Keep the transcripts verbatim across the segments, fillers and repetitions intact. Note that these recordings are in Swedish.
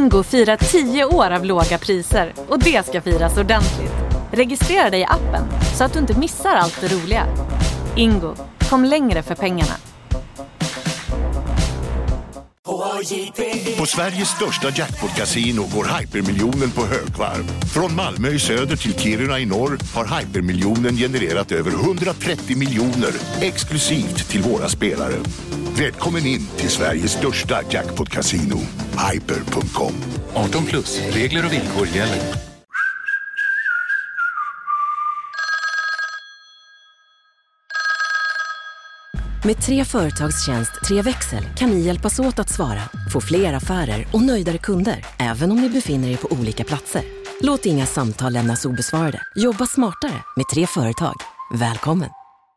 Ingo firar tio år av låga priser och det ska firas ordentligt. Registrera dig i appen så att du inte missar allt det roliga. Ingo, kom längre för pengarna. På Sveriges största jackpot-casino går Hypermiljonen på högvarv. Från Malmö i söder till Kiruna i norr har Hypermiljonen genererat över hundratrettio miljoner exklusivt till våra spelare. Välkommen in till Sveriges största jackpot-casino, hyper punkt com. arton plus, regler och villkor gäller. Med tre företagstjänst, tre växel kan ni hjälpas åt att svara, få fler affärer och nöjdare kunder, även om ni befinner er på olika platser. Låt inga samtal lämnas obesvarade. Jobba smartare med tre företag. Välkommen!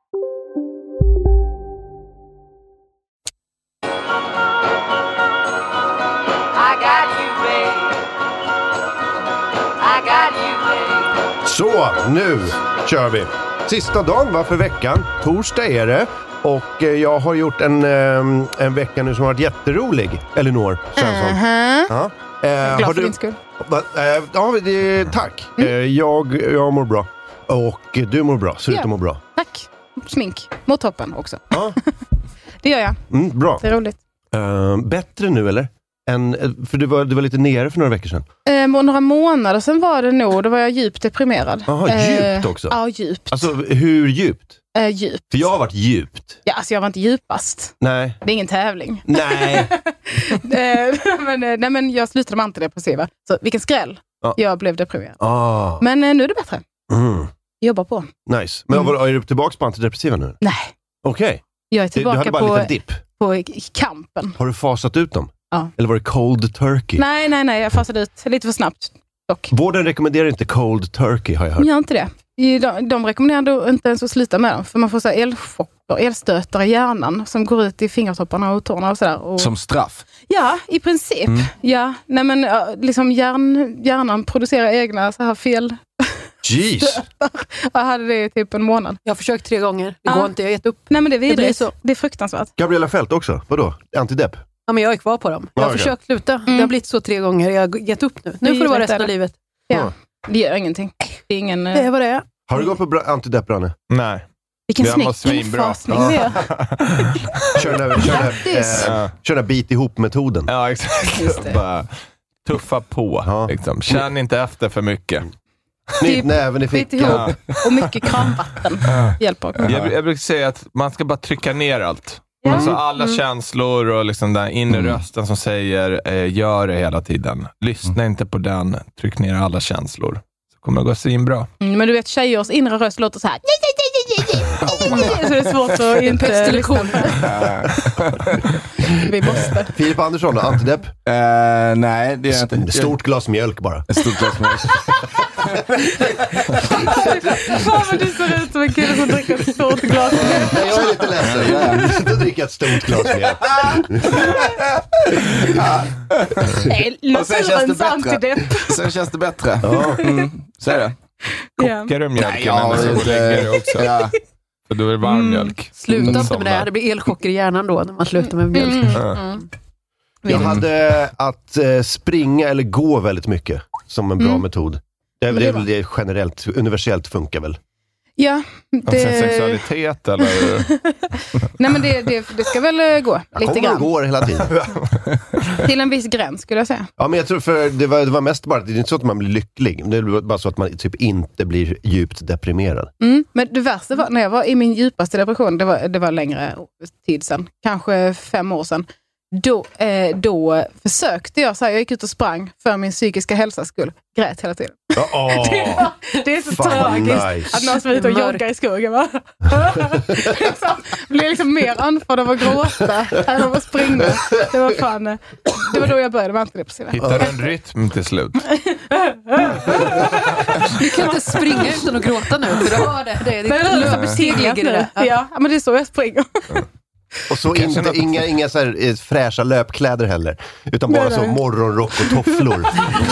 Så, nu kör vi. Sista dagen var för veckan. Torsdag är det. Och jag har gjort en, en vecka nu som har varit jätterolig. Elinor Svensson. Uh-huh. Ja. Eh, Glad för din skull. Eh, ja, det, tack. Mm. Eh, jag, jag mår bra. Och du mår bra. Ser ut ja. att må bra. Tack. Smink. Mår toppen också. Ja. Det gör jag. Mm, bra. Det är roligt. Eh, bättre nu, eller? En, för du var, du var lite nere för några veckor sedan. Eh, några månader sedan var det nog. Då var jag djupt deprimerad. Jaha, djupt också? Eh, ja, djupt. Alltså, hur djupt? Eh, djupt. För jag har varit djupt. Ja, alltså jag var inte djupast. Nej. Det är ingen tävling. Nej. eh, men, eh, nej, men jag slutade med antidepressiva. Så vilken skräll. Ja. Jag blev deprimerad. Ah. Men eh, nu är det bättre. Mm. Jag jobbar på. Nice. Men mm. är du tillbaka på antidepressiva nu? Nej. Okej. Okay. Jag är tillbaka du hade bara på, en liten dipp. på kampen. Har du fasat ut dem? Ja. Eller var det cold turkey? Nej, nej, nej. Jag fasade ut lite för snabbt. Dock. Vården rekommenderar inte cold turkey, har jag hört. Gör inte det. De, de rekommenderar inte ens att sluta med dem. För man får så här elchocker, elstötar i hjärnan som går ut i fingertopparna och tårna och sådär. Och... Som straff? Ja, i princip. Mm. Ja, nej men liksom hjärn, hjärnan producerar egna så här fel... Jeez. Jag hade det i typ en månad. Jag har försökt tre gånger. Det ja. går inte, jag har gett upp. Nej, men det är vidrigt. Det, så. Det är fruktansvärt. Gabriella Fält också. Vadå? Antidepp? Ja, men jag är kvar på dem. Jag har okay. försökt sluta. Mm. Det har blivit så tre gånger. Jag har gett upp nu. Nu det får det vara resten av livet. Ja, mm. Det gör ingenting. Det är ingen... Det är vad det är. Har du gått på bra- antidepp, Branne? Nej. Vilken snygg infasning vi är. Kör den här, äh, kör den bit ihop-metoden. Ja, exakt. Bara tuffa på. Ja. Liksom. Känn inte efter för mycket. Knyt näven i fickan. Och mycket kramvatten. Hjälper. Jag, jag brukar säga att man ska bara trycka ner allt. Mm. Alltså alla mm. känslor och liksom den inre mm. rösten som säger eh, gör det hela tiden. Lyssna mm. inte på den. Tryck ner alla känslor. Så kommer det gå så in bra. Mm, men du vet, tjejers inre röst låter så här. Så det är svårt att inte lyssna på. Vi måste. Filip Andersson, antidepp? Uh, nej, det är inte. Stort glas mjölk bara. Ett stort glas mjölk. Fan vad du ser ut som en kille som dricker ett stort glas mjölk. Nej, jag är lite ledsen. Du dricker ett stort glas mjölk. Och sen känns det bättre. Sen känns det bättre. Ja. Mm. Så är det. Kokar du mjölken? Nej, ja, så lägger du också. Ja. För då är det varm mm. mjölk. Sluta inte med det. Det blir elchocker i hjärnan då när man slutar med mjölk. Mm. Mm. Jag hade att eh, springa eller gå väldigt mycket som en bra mm. metod. Det är väl det, det generellt, universellt funkar väl. Ja. Det... Sen sexualitet eller? Nej, men det, det, det ska väl gå jag lite grann. Jag går hela tiden. Till en viss gräns skulle jag säga. Ja, men jag tror för det var, det var mest bara, det är inte så att man blir lycklig. Det är bara så att man typ inte blir djupt deprimerad. Mm, men det värsta var, när jag var i min djupaste depression, det var, det var längre tid sedan. Kanske fem år sedan. Då, eh, då försökte jag, så här, jag gick ut och sprang för min psykiska hälsas skull. Grät hela tiden. Oh, det, var, det är så tragiskt nice. Att någon som är ute och joggar i skogen. Va? liksom, blev liksom mer andfådd av att gråta än av att springa. Det var fan, det var då jag började med antidepressiva. Hittar du en rytm till slut? Du kan inte springa utan att gråta nu. För du har det. Det är ditt löpsteg ligger det där. Ja, men det är så jag springer. Och så inte, att... inga, inga så här fräscha löpkläder heller. Utan bara så morgonrock och tofflor.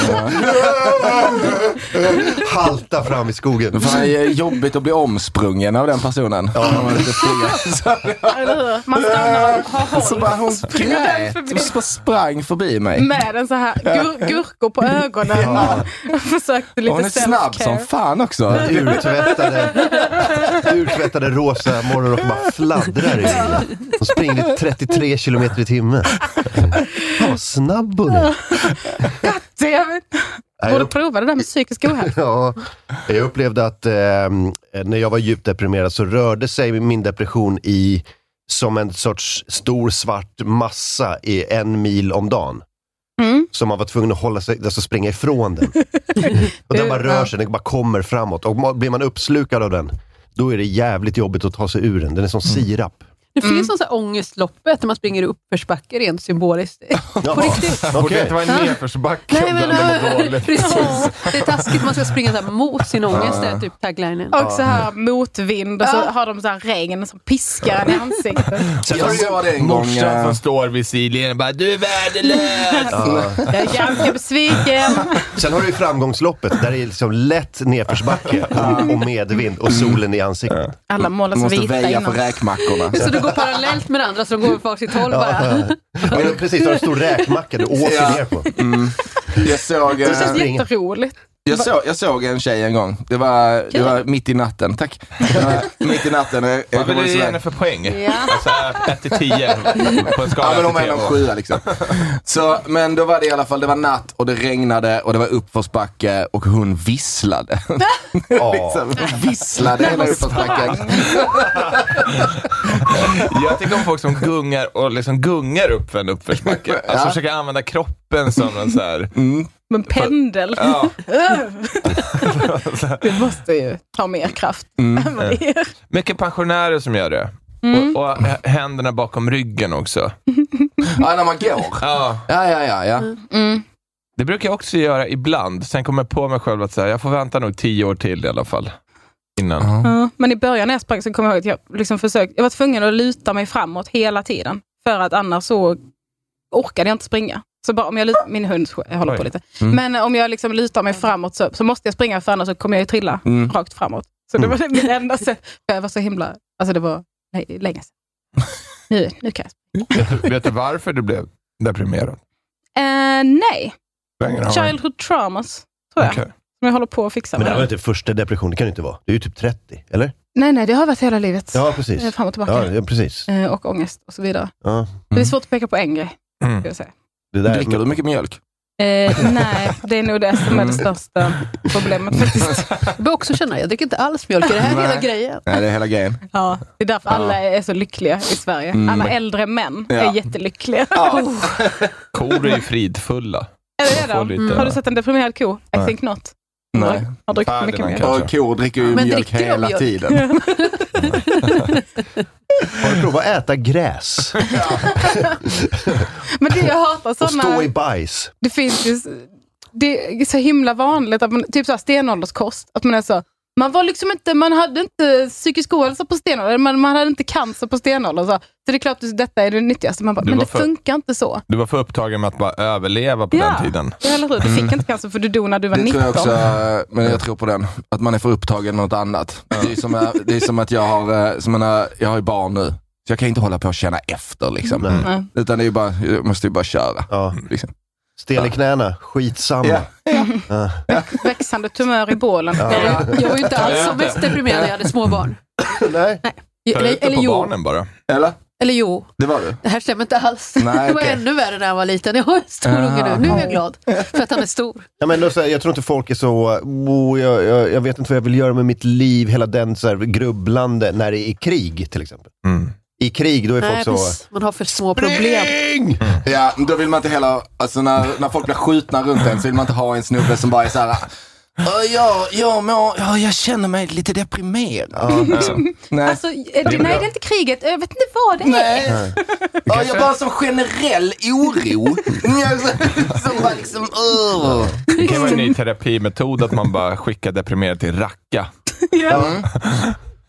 Halta fram i skogen. Fan, det är jobbigt att bli omsprungen av den personen. Ja, man inte springa. Man stannar och har håll. Så bara hon grät och sprang förbi mig. Med en så här gur- gurkor på ögonen. Ja. Och försökte lite hon är snabb som fan också. Urtvättade, urtvättade rosa morgonrock bara fladdrar i bilen. Hon springer trettiotre kilometer i timmen. Ja, snabb hon är. Goddammit. Borde prova det där med psykisk ohälsa. Ja, jag upplevde att eh, när jag var djupt deprimerad så rörde sig min depression i som en sorts stor svart massa i en mil om dagen. Mm. Så man var tvungen att hålla sig, alltså springa ifrån den. Och den bara rör sig, den bara kommer framåt. Och blir man uppslukad av den, då är det jävligt jobbigt att ta sig ur den. Den är som sirap. Det finns mm. sån så här ångestloppet när man springer upp uppförsbacke rent symboliskt. Ja. På riktigt. Okej, okay. Det var en nedförsbacke. Nej, men äh, precis. Det är taskigt, man ska springa så här mot sin ångest, det är typ taglinen. Och så här motvind och så har de så här regn som piskar en i ansiktet. Sen jag gör det en gång. Morsan som står vid sidlinjen och bara, du är värdelös. Ja. Jag är ganska besviken. Sen har du ju framgångsloppet där det är liksom lätt nedförsbacke och medvind och solen i ansiktet. Alla målar så vita innan. Måste väja för räkmackorna. Så du går parallellt med andra så de går för sitt håll bara. Ja, ja. Ja, precis, har en stor räkmacka du åker ja. ner på. Mm. Jag såg... Det känns jätteroligt. Jag såg, jag såg en tjej en gång. Det var, det var mitt i natten. Tack. Det var mitt i natten. Jag, jag Vad vill du ge henne för poäng? Ja. Alltså ett till tio på en skala. Ja, men de var en sjua liksom. Så, men då var det i alla fall, det var natt och det regnade och det var uppförsbacke och hon visslade. liksom, visslade hela uppförsbacken. Jag tycker om folk som gungar och liksom gungar upp en uppförsbacke. Alltså ja. Försöka använda kroppen som en så här... Mm. Men pendel. Ja. Det måste ju ta mer kraft mm. än vad det är. Mycket pensionärer som gör det. Mm. Och, och händerna bakom ryggen också. Ja, när man går. Ja, ja, ja, ja. ja. Mm. Det brukar jag också göra ibland. Sen kommer jag på mig själv att säga, jag får vänta nog tio år till i alla fall. Innan. Mm. Ja, men i början när jag sprang så kom jag ihåg att jag liksom försökte, jag var tvungen att luta mig framåt hela tiden. För att annars så orkade jag inte springa. Så bara om jag lutar, min hund håller på lite. Mm. Men om jag liksom lutar mig framåt så, så måste jag springa, för annars så kommer jag ju trilla mm. rakt framåt. Så det var det mitt enda sätt. Jag var så himla, alltså det var nej, länge sedan. Nu, nu kan jag springa. Vet du varför du blev deprimerad? Uh, nej. Childhood traumas, tror jag. Okay. Som jag håller på att fixa. Men det var inte första depression, det kan det inte vara. Det är ju typ trettio, eller? Nej, nej, det har varit hela livet. Ja, precis. Fram och tillbaka. Ja, ja precis. Uh, och ångest och så vidare. Ja. Mm. Det är svårt att peka på en grej, mm. ska jag säga. Det där, dricker du mycket mjölk? Eh, nej, det är nog det som är det största problemet faktiskt. Jag bör också känna, jag dricker inte alls mjölk. Är det här nej. hela grejen? Nej, det är hela grejen. Ja, det är därför ja. alla är så lyckliga i Sverige. Mm. Alla äldre män ja. är jättelyckliga. Ja. Kor är ju fridfulla. Är det de? Mm. Har du sett en deprimerad ko? I nej. think not. Nej. Har druckit mycket mjölk. Och kor dricker ju men mjölk hela mjölk? tiden. Har du provat att äta gräs? Men det jag hatar sådana... Och stå i bajs. Det finns ju... Det är så himla vanligt att man, typ så här stenålderskost, att man är så... Man var liksom inte, man hade inte psykisk ohälsa på stenålder, man, man hade inte cancer på stenålder. Så, så det är klart att detta är det nyttigaste. Man bara, men det för, funkar inte så. Du var för upptagen med att bara överleva på ja, den tiden. Ja, eller hur? Du fick inte cancer för du dog när du var det nitton. Tror jag också, men jag tror på den. Att man är för upptagen med något annat. Ja. Det, är som, det är som att jag har, som en, jag har ju barn nu. Så jag kan inte hålla på att känna efter liksom. Mm. Utan det är ju bara, jag måste ju bara köra. Ja. Liksom. Stel i knäna, skitsamma. Ja. Ja. Ja. Väx, växande tumör i bålen. Ja. Jag, jag var ju inte alls så mest deprimerad när jag hade små barn. Nej. Nej. Eller, eller på jo. barnen bara. Eller? Eller jo. Det var du. Det här stämmer inte alls. Nej, det var okay. ännu värre när jag var liten. Jag har en stor uh-huh. unge nu. Nu är jag glad för att han är stor. Ja, men då, så här, jag tror inte folk är så... Oh, jag, jag, jag vet inte vad jag vill göra med mitt liv. Hela den så här, grubblande när det är krig till exempel. Mm. I krig, då är Nej, folk så... Man har för små problem. Mm. Ja, då vill man inte heller... Alltså när, när folk blir skjutna runt en så vill man inte ha en snubbe som bara är så här... Ja, ja, men, ja, jag känner mig lite deprimerad. Ja, liksom. Nej. Alltså, det, nej, det är inte kriget. Jag vet inte vad det är. Nej. Ja, jag bara som generell oro. Som bara liksom... Uh. Det kan vara en ny terapimetod att man bara skickar deprimerad till racka. Ja. Mm.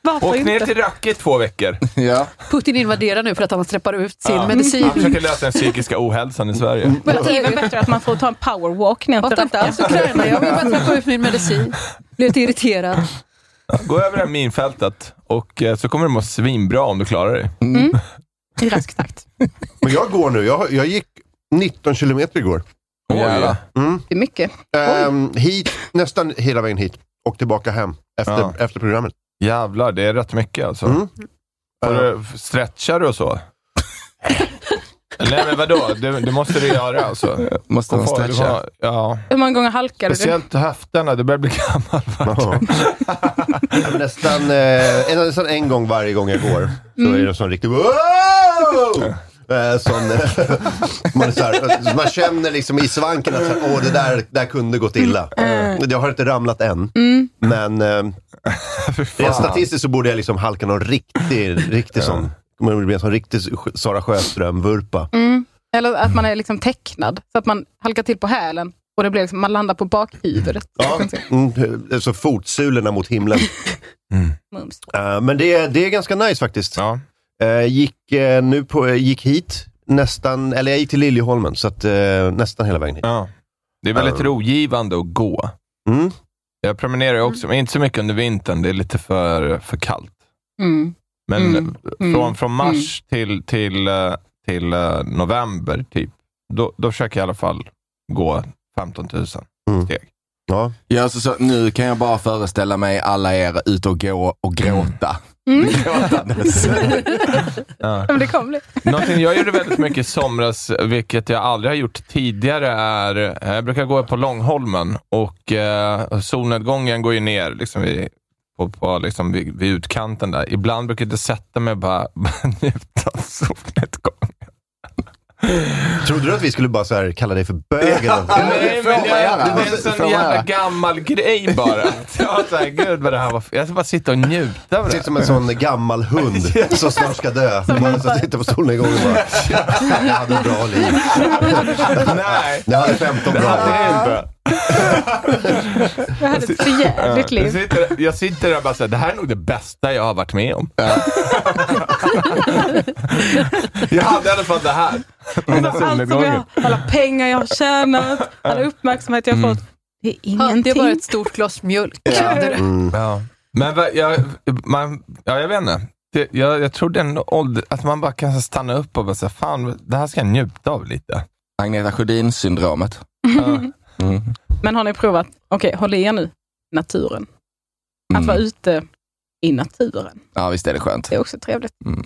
Varför Åk inte? ner till Racke i två veckor. Ja. Putin invaderar nu för att han släpper ut sin Ja. medicin. Han försöker lösa den psykiska ohälsan i Sverige. Men det är väl bättre att man får ta en powerwalk ner till Hatar inte alls Ukraina. Jag vill bara släppa ut min medicin. Blir lite irriterad. Gå över det här minfältet och eh, så kommer det må svinbra om du klarar dig. Mm. I rask takt. Men jag går nu. Jag, jag gick nitton kilometer igår. Oj, ja. Mm. Det är mycket. Um, hit, nästan hela vägen hit. Och tillbaka hem efter, Ja. efter programmet. Jävlar, det är rätt mycket alltså. Mm. Får du, stretchar du och så? Nej men vadå, det, det måste du göra alltså. Måste man Får- du stretcha? får- Ja. Hur många gånger halkade du? Speciellt höfterna, det börjar bli gammal. Jaha. Ja, men nästan, eh, en, nästan en gång varje gång jag går så Mm. är det en sån riktig wow! Eh, sån, eh, man, är så här, man känner liksom i svanken att så här, åh, det där, där kunde gått illa. Mm. Jag har inte ramlat än, Mm. men eh, rent statistiskt så borde jag liksom halka någon riktig, riktig sån, det blir en sån riktig Sara Sjöström-vurpa. Mm. Eller att man är liksom tecknad. Så att man halkar till på hälen. Och det blir liksom, man landar på bakhuvudet. Ja. Mm, så fotsulorna mot himlen. Mums. Uh, men det, det är ganska nice faktiskt. Ja. Uh, gick, uh, nu på, gick hit nästan, eller jag gick till Liljeholmen så att uh, nästan hela vägen hit. Ja. Det är väldigt rogivande att gå. Mm. Jag promenerar också, men inte så mycket under vintern. Det är lite för, för kallt. Mm. Men Mm. från, från mars till, till, eh, till eh, november typ, då, då försöker jag i alla fall gå femton tusen Mm. steg. Ja. Ja, alltså, så, nu kan jag bara föreställa mig alla er ut och gå och gråta. Mm. Ja. Men det kommer bli. Någonting jag gjorde väldigt mycket i somras, vilket jag aldrig har gjort tidigare, är eh, jag brukar gå på Långholmen och eh, solnedgången går ju ner liksom vid, på, på, liksom vid, vid utkanten där. Ibland brukar jag sätta mig och bara, bara njuta av solnedgången. Trodde du att vi skulle bara så här kalla dig för bögen? Nej, men jag, det är en Får sån man jävla göra? gammal grej bara. Jag var såhär, gud vad det här var. Jag ska bara sitta och njuta av Det det. ser ut som en sån gammal hund som snart ska dö. Man ska sitta på solnedgången och bara, jag hade ett bra liv. Nej, Jag hade femton det bra hade år. jag inte. Jag hade ett för jävligt Jag liv. sitter, jag sitter där och bara såhär, det här är nog det bästa jag har varit med om. Jag hade i alla fall det här. Den där Allt som solnedgången. jag, alla pengar jag har tjänat, all uppmärksamhet jag har fått. Det är Ja, det är ingenting. bara ett stort glas mjölk. Mm. Ja. Men va, jag, man, ja, jag vet inte. Det, jag, jag tror den ålder, att man bara kan stanna upp och bara säga, fan, det här ska jag njuta av lite. Agneta Sjödin-syndromet. Ja. Mm. Men har ni provat, okej, håll i er nu, naturen. Att Mm. vara ute i naturen. Ja, visst är det skönt. Det är också trevligt. Mm.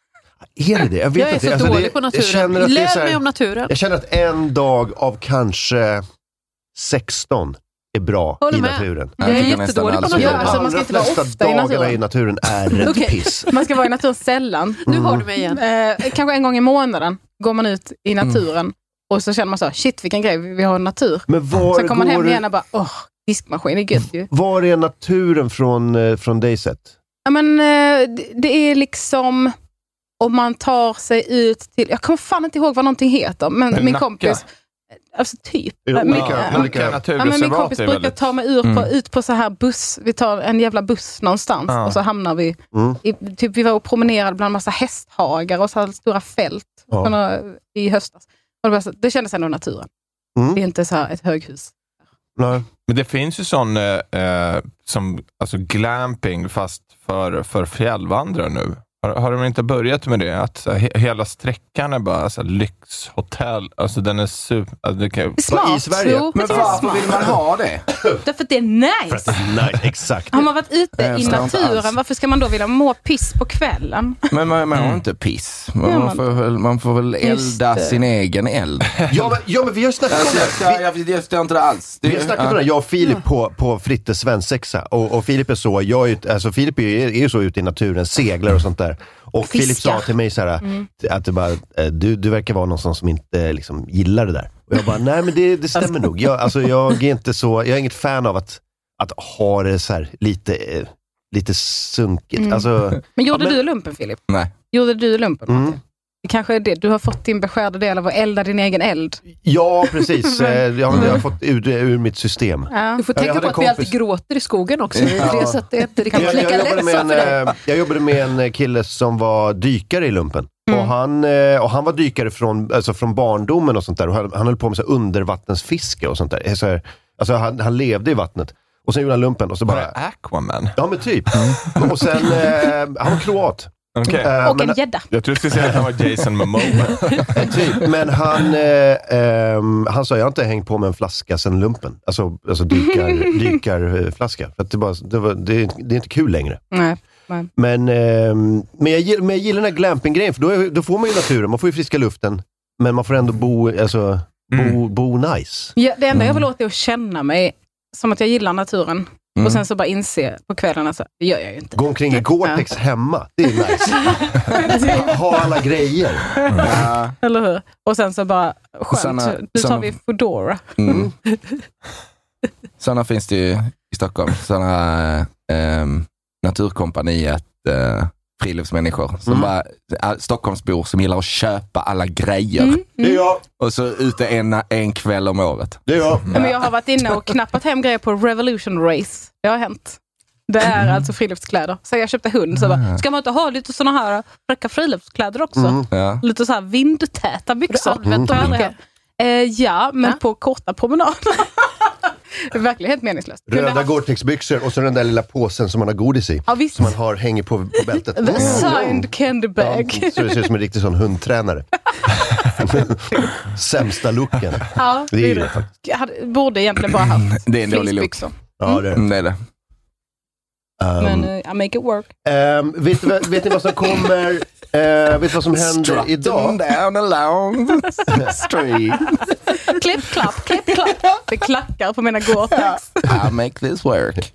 Är det det? Jag vet Jag är inte. så Alltså, dålig det, på jag känner naturen. att det är Lär så mig här, om naturen. jag känner att en dag av kanske sexton är bra Håller i med. naturen. Jag är tycker nästan jättedålig på alls Ja, är naturen. bra. alltså, man ska inte vara flesta ofta i dagarna naturen. i naturen är rätt Okej. piss. Man ska vara i naturen sällan. Nu har du mig igen. Eh, kanske en gång i månaden går man ut i naturen och så känner man så, shit vilken grej, vi har natur. Men var Sen kommer man hem går igen du, och bara, åh, diskmaskin är gött ju. var är naturen från, eh, från dig sett? Ja, men eh, det, det är liksom om man tar sig ut till, jag kommer fan inte ihåg vad någonting heter, men Men min Nacka? kompis, alltså typ. Jo, Eh, min, olika- ja, olika- ja, men min naturreservat kompis är brukar väldigt... ta mig ur på, Mm. ut på så här buss, vi tar en jävla buss någonstans Ja. och så hamnar vi, Mm. i, typ vi var och promenerade bland massa hästhagar och så här stora fält Ja. såna, i höstas. Och det, var så, det kändes ändå naturen. Mm. Det är inte så här ett höghus. Nej. Men det finns ju sån eh, eh, som, alltså glamping fast för, för fjällvandrare nu. Har, har de inte börjat med det? Att så här, he, hela sträckan är bara så här, lyxhotell. Alltså den är super... Alltså, det kan, Smart. i Sverige? Jo, Men jag tror det är varför smart. vill man ha det? Därför att det är nice. Nej, exakt. Har man varit ute Jag i förstår inte naturen, alls. varför ska man då vilja må piss på kvällen? Men man, man har Mm. inte piss. Man, Ja, man, man- får, väl- man får väl Just elda det. sin egen eld. Ja, men, ja, men vi har snackat om Alltså, jag, det. ska, Vi, jag, jag förstår inte det alls. Det, vi har snackat om det, jag och Filip på, på Frittes svensexa. Och, och Filip är så, jag är, ut- alltså Filip är, är ju så ute i naturen, seglar och sånt där. Och Fiskar. Filip sa till mig så här, Mm. att det bara, eh, du, du verkar vara någon som inte liksom, gillar det där. Och jag bara, nej men det, det stämmer nog. Jag, alltså, jag är inte så, jag är inget fan av att, att ha det så här lite, eh, lite sunkigt. Mm. Alltså, Men gjorde Ja, men- du lumpen, Filip? Nej. Gjorde du lumpen? Mm. Martin? Kanske är det. Du har fått din beskärda del av att elda din egen eld. Ja, precis. Jag, jag har fått ur, ur mitt system. Ja. Du får tänka på att kompis. vi alltid gråter i skogen också. Ja. Det, så att det, det kan jag, jag, jag, jobbade med en, jag jobbade med en kille som var dykare i lumpen. Mm. Och, han, och han var dykare från, alltså från barndomen och sånt där. Och han, han höll på med så här undervattensfiske och sånt där. Så här, alltså han, han levde i vattnet. Och sen gjorde han lumpen och så bara... Aquaman? Ja, men typ. Mm. Och sen, eh, han var kroat. Okay. Uh, och en gädda. Jag tror du skulle säga att han var Jason Momoa. typ. Men han, eh, eh, han sa, jag har inte hängt på med en flaska sen lumpen. Alltså, alltså dykar, dykarflaska. För att det, bara, det, var, det, det är inte kul längre. Nej. Nej. Men, eh, men, jag, men jag gillar den här glamping-grejen. För då, är, då får man ju naturen, man får ju friska luften. Men man får ändå bo, alltså, bo, mm. bo nice. Ja, det enda jag vill åt är att känna mig som att jag gillar naturen. Mm. Och sen så bara inse på kvällen alltså, det gör jag ju inte. Gå omkring i Gore-Tex hemma, det är nice. Ha alla grejer. Ja. Eller hur? Och sen så bara, skönt, såna, nu tar såna, vi Foodora. Mm. Sådana finns det ju i Stockholm. Sådana eh, naturkompaniet eh, friluftsmänniskor som mm. bara, Stockholmsbor som gillar att köpa alla grejer. Mm. Mm. Det är jag. Och så ute en, en kväll om året. Det är jag. Mm. Men jag har varit inne och knappat hem grejer på Revolution Race. Det har hänt. Det är mm. alltså friluftskläder. Så jag köpte hund. Så bara, ska man inte ha lite såna här fräcka friluftskläder också? Mm. Ja. Lite så här vindtäta byxor. Mm. Mm. Eh, ja, men ja. på korta promenader. Det är verkligen helt meningslöst. Röda ha... Gore-Tex-byxor och så den där lilla påsen som man har godis i. Ja, visst. Som man har hänger på, på bältet. The mm. signed candy bag. Ja, så det ser ut som en riktig sån hundtränare. Sämsta looken. Ja, det, det är det. Jag hade, borde egentligen bara haft det är en dålig look. Ja, det är det. Mm, det, är det. Um, Men uh, I make it work. Um, vet, vet ni vad som kommer? Uh, vet ni vad som händer Strutting idag? Down along the street. Klipp, klapp, klipp, klapp. Det klackar på mina Gore-Tex. I'll make this work.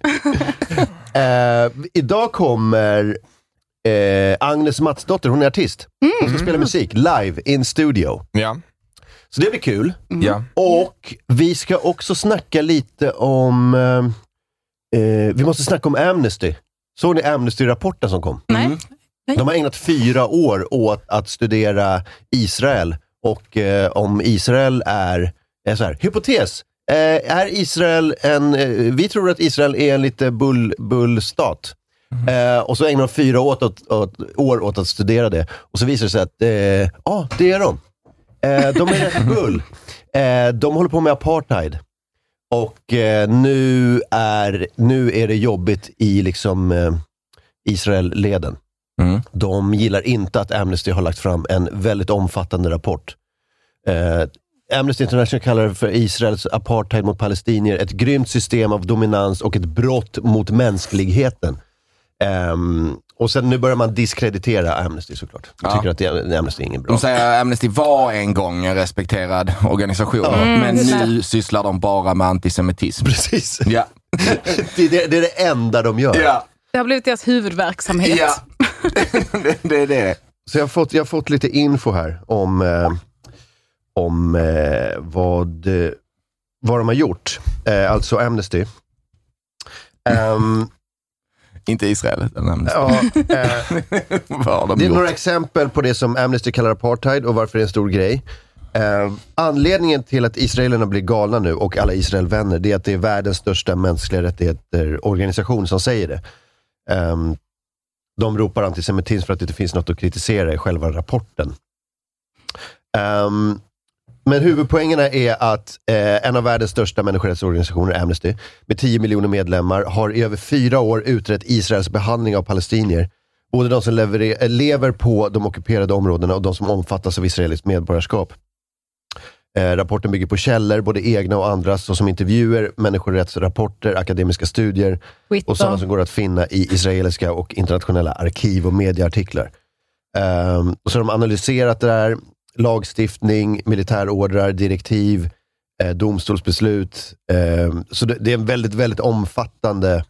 uh, idag kommer uh, Agnes Matsdotter, hon är artist. Mm. Hon ska spela musik live in studio. Ja. Så det blir kul. Mm. Ja. Och vi ska också snacka lite om... Uh, uh, vi måste snacka om Amnesty. Såg ni Amnesty-rapporten som kom? Nej. Mm. De har ägnat fyra år åt att studera Israel och eh, om Israel är, är så här, hypotes, eh, är Israel en, eh, vi tror att Israel är en lite bull, bullstat. Mm. Eh, och så ägnar de fyra åt, åt, åt, år åt att studera det. Och så visar det sig att, ja, eh, ah, det är de. Eh, de är rätt bull. Eh, de håller på med apartheid. Och eh, nu, är, nu är det jobbigt i liksom eh, Israel-leden. Mm. De gillar inte att Amnesty har lagt fram en väldigt omfattande rapport. Eh, Amnesty International kallar det för Israels apartheid mot palestinier, ett grymt system av dominans och ett brott mot mänskligheten. Eh, och sen nu börjar man diskreditera Amnesty såklart. Jag ja. tycker att det, Amnesty är ingen bra. De säger att Amnesty var en gång en respekterad organisation, mm, men nu sysslar de bara med antisemitism. Precis. Ja. det, det, det är det enda de gör. Ja. Det har blivit deras huvudverksamhet. Ja, det, det är det. Så jag har fått, jag har fått lite info här om, eh, om eh, vad, eh, vad de har gjort. Eh, alltså Amnesty. Um, Inte Israel, utan Amnesty. Ja, eh, vad har de det är gjort? några exempel på det som Amnesty kallar apartheid och varför det är en stor grej. Eh, anledningen till att israelerna blir galna nu och alla Israelvänner, det är att det är världens största mänskliga rättigheter-organisation som säger det. Um, de ropar antisemitism för att det inte finns något att kritisera i själva rapporten. Um, men huvudpoängerna är att eh, en av världens största människorättsorganisationer, Amnesty, med tio miljoner medlemmar, har i över fyra år utrett Israels behandling av palestinier. Både de som lever, lever på de ockuperade områdena och de som omfattas av israeliskt medborgarskap. Eh, rapporten bygger på källor, både egna och andras, såsom intervjuer, människorättsrapporter, akademiska studier Twitter. Och sådana som går att finna i israeliska och internationella arkiv och medieartiklar. Eh, och så har de analyserat det här, lagstiftning, militärordrar, direktiv, eh, domstolsbeslut. Eh, så det, det är en väldigt, väldigt omfattande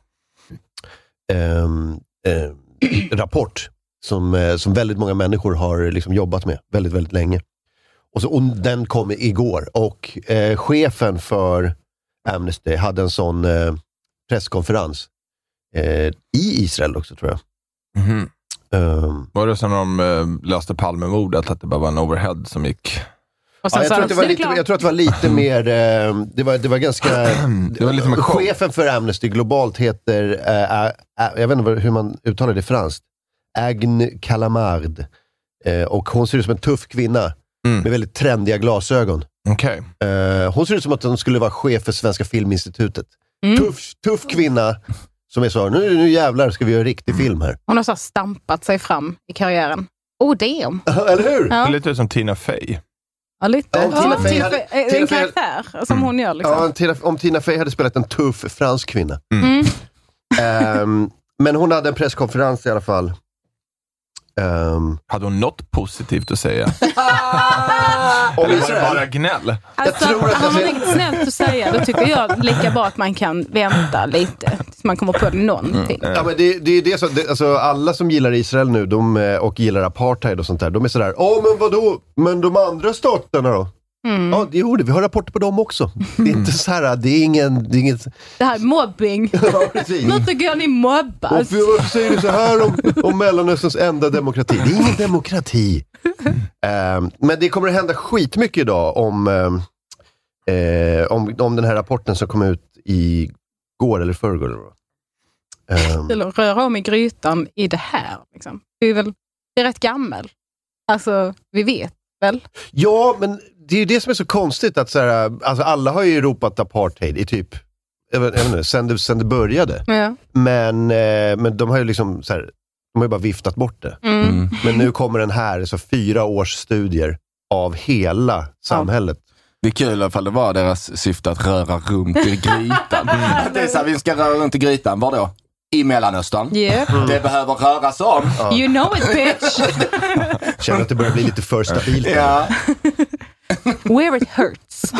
eh, eh, rapport som, eh, som väldigt många människor har liksom jobbat med väldigt, väldigt länge. Och, så, och den kom igår och eh, chefen för Amnesty hade en sån eh, presskonferens eh, i Israel också, tror jag. Mm-hmm. Um, var det som de uh, löste Palmemordet, att det bara var en overhead som gick? Och sen ja, jag, så tror att det var lite, jag tror att det var lite mer, eh, det, var, det var ganska, det var lite mer chefen för Amnesty globalt heter, eh, äh, jag vet inte hur man uttalar det franskt, Agne Calamard. Eh, och hon ser ut som en tuff kvinna mm. med väldigt trendiga glasögon. Okay. Eh, hon ser ut som att hon skulle vara chef för Svenska Filminstitutet. Mm. Tuff, tuff kvinna som är så, nu, nu jävlar ska vi göra riktig film här. Hon har så stampat sig fram i karriären. Oh, damn. Eller hur? Ja. Det är lite som Tina Fey. Ja, lite. Ja, Tina Fey Tina hade, Fey, Tina en Fey, karaktär som hon gör. Liksom. Ja, Tina, om Tina Fey hade spelat en tuff fransk kvinna. Mm. Um, men hon hade en presskonferens i alla fall. Um, hade hon något positivt att säga? Om Eller var det bara gnäll? Alltså, jag tror att har man inget snällt att säga, då tycker jag lika bra att man kan vänta lite tills man kommer på någonting. Mm. Ja, men det, det är det som, det, alltså, alla som gillar Israel nu de, och gillar apartheid och sånt där, de är sådär, åh men vadå, men de andra staterna då? Mm. Ja, det gjorde vi. Har rapporter på dem också. Det är inte så här, det är ingen... Det, är inget... det här är mobbing. Ja, precis. Nu tycker jag ni mobbas. Och varför säger du så här om, om Mellanösterns enda demokrati? Det är ingen demokrati. um, men det kommer att hända skitmycket idag om, um, eh, om, om den här rapporten som kom ut i går eller förrgår. Um, Eller röra om i grytan i det här. Liksom. Det är väl det är rätt gammel. Alltså, vi vet väl. Ja, men det är ju det som är så konstigt att så här, alltså alla har ju ropat apartheid i typ jag vet, jag vet inte, sen, det, sen det började. Ja. Men, eh, men de har ju liksom så här, de har ju bara viftat bort det. Mm. Mm. Men nu kommer den här så fyra års studier av hela samhället. Ja. Det är kul ifall det var deras syfte att röra runt i grytan. Mm. Det är så här, vi ska röra runt i grytan, var då? I Mellanöstern. Yeah. Mm. Det behöver röras om. Ja. You know it, bitch! Känner att det börjar bli lite för stabilt. Ja. Where it hurts.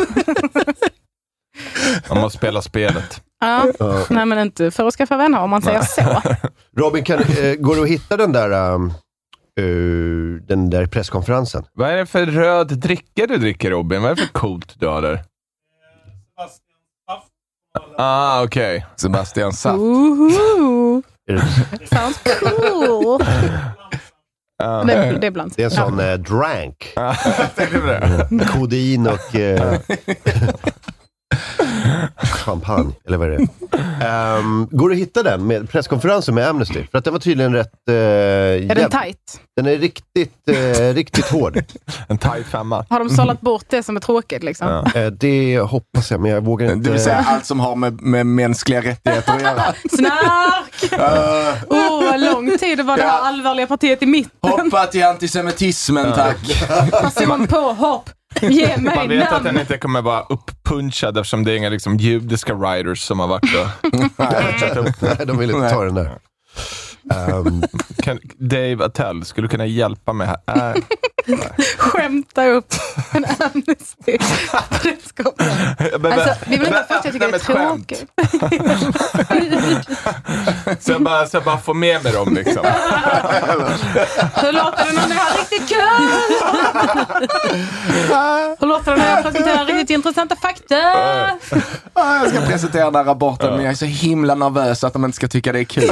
Man måste spela spelet. Ja, ja. Nej men inte för att skaffa vänner om man säger så. Robin, kan, äh, går du att hitta den där um, uh, den där presskonferensen? Vad är det för röd dricka du dricker, Robin? Vad är det för coolt du har där? Ah, okej. Okay. Sebastian Saft. Sounds cool. Uh, det, det är bland. Det är en sån uh, drank. Kodin och uh, champagne, eller vad är det? Um, går du att hitta den med presskonferensen med Amnesty? För att den var tydligen rätt... Uh, är den jäv... tight? Den är riktigt, uh, riktigt hård. En tight femma. Har de sållat bort det som är tråkigt liksom? Ja. Uh, det hoppas jag, men jag vågar inte... Det vill säga allt som har med, med mänskliga rättigheter att göra. Snark! Åh, uh. oh, vad lång tid det var det här ja. allvarliga partiet i mitten. Hoppa till antisemitismen, ja. tack. Man på, hopp. Ge mig Man vet namn. att den inte kommer vara upppunchad eftersom det är inga liksom, judiska writers som har varit och Nej, de vill inte ta den där. Um. Kan Dave Attell skulle kunna hjälpa mig här. Äh. Skämta upp en Amnesty presskonferens. Alltså, vi vill inte först jag tycker det är tråkigt. så, jag bara, så jag bara får med mig dem liksom. Hur låter det när ni har riktigt kul? Hur låter det när jag presenterar riktigt intressanta fakta? Jag ska presentera den här rapporten, men jag är så himla nervös att de inte ska tycka det är kul.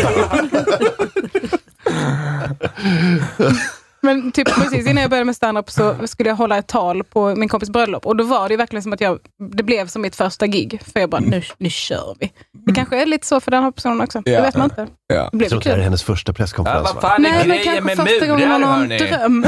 Men typ precis innan jag började med stand-up så skulle jag hålla ett tal på min kompis bröllop. Och då var det verkligen som att jag, det blev som mitt första gig. För jag bara, nu, nu kör vi. Det kanske är lite så för den här personen också. Ja. Det vet man inte. Ja. Det blev jag tror att det här är hennes första presskonferens. Ja, vad fan är Nej, men grejen kanske med första gången var murar, någon hörni? dröm.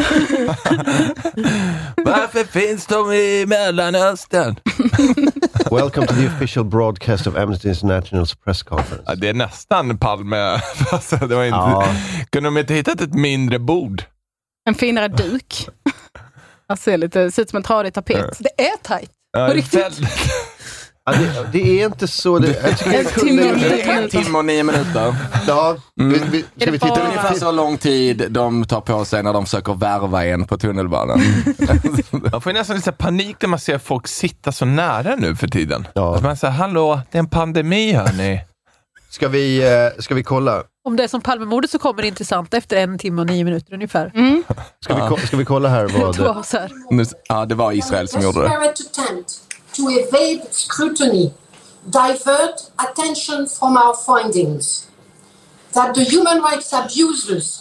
Varför finns de i Mellanöstern? Welcome to the official broadcast of Amnesty International's press conference. Ja, det är nästan Palme. Alltså, det var inte... ja. Kunde de inte hittat ett mindre bord? En finare duk. Alltså, det lite, ser ut som en tradig tapet. Det är tajt. Ja, på riktigt. Väl... Ja, det, det är inte så... Det, jag tycker en timme och nio en timme och nio minuter. Ja, mm. vi, vi, ska vi titta? Det är ungefär så lång tid de tar på sig när de försöker värva en på tunnelbanan. Man får nästan lite panik när man ser folk sitta så nära nu för tiden. Ja. Att man säger, hallå, det är en pandemi hörni. Ska vi, ska vi kolla? Om det är som Palmemordet så kommer det intressant efter en timme och nio minuter ungefär. Mm. Ska, vi, ska vi kolla här vad... Det var så här. Ja, det var Israel som gjorde det. To evade scrutiny, divert attention from our findings, that the human rights abuses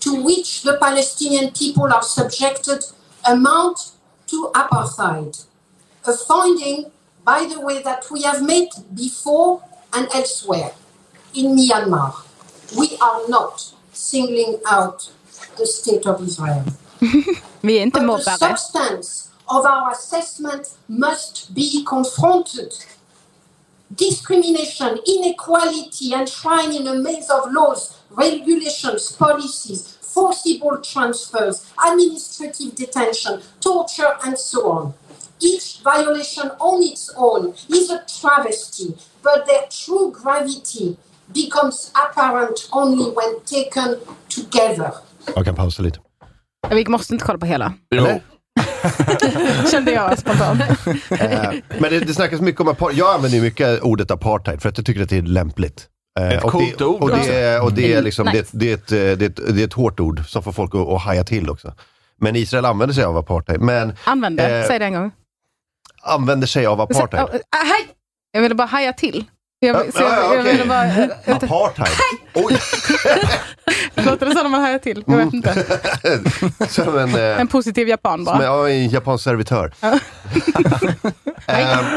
to which the Palestinian people are subjected amount to apartheid. A finding, by the way, that we have made before and elsewhere in Myanmar. We are not singling out the state of Israel. Vi är inte But the mobbare. substance of our assessment must be confronted. Discrimination, inequality enshrined in a maze of laws, regulations, policies, forcible transfers, administrative detention, torture, and so on. Each violation on its own is a travesty, but their true gravity becomes apparent only when taken together. Jag kan pausa lite. Vi måste inte kolla på hela. Eller? Kände jag spontant. eh, men det, det snackas mycket om apartheid. Jag använder ju mycket ordet apartheid för att jag tycker att det är lämpligt. Eh, ett och coolt det, ord. Och det, är, och det är liksom Nice. det, det, är ett, det, är ett, det är ett hårt ord som får folk att, att haja till också. Men Israel använder sig av apartheid. Men, Använder, eh, säg det en gång. Använder sig av apartheid. Så, oh, hej! Jag ville bara haja till. Jag, Ja, så jag, ja, jag okej. ville bara... Jag, jag, Apartheid. Oj. låter det så när man hajar till? Jag vet inte. Som en, eh, En positiv japan bara. som en, ja, en japansk servitör. Ehm,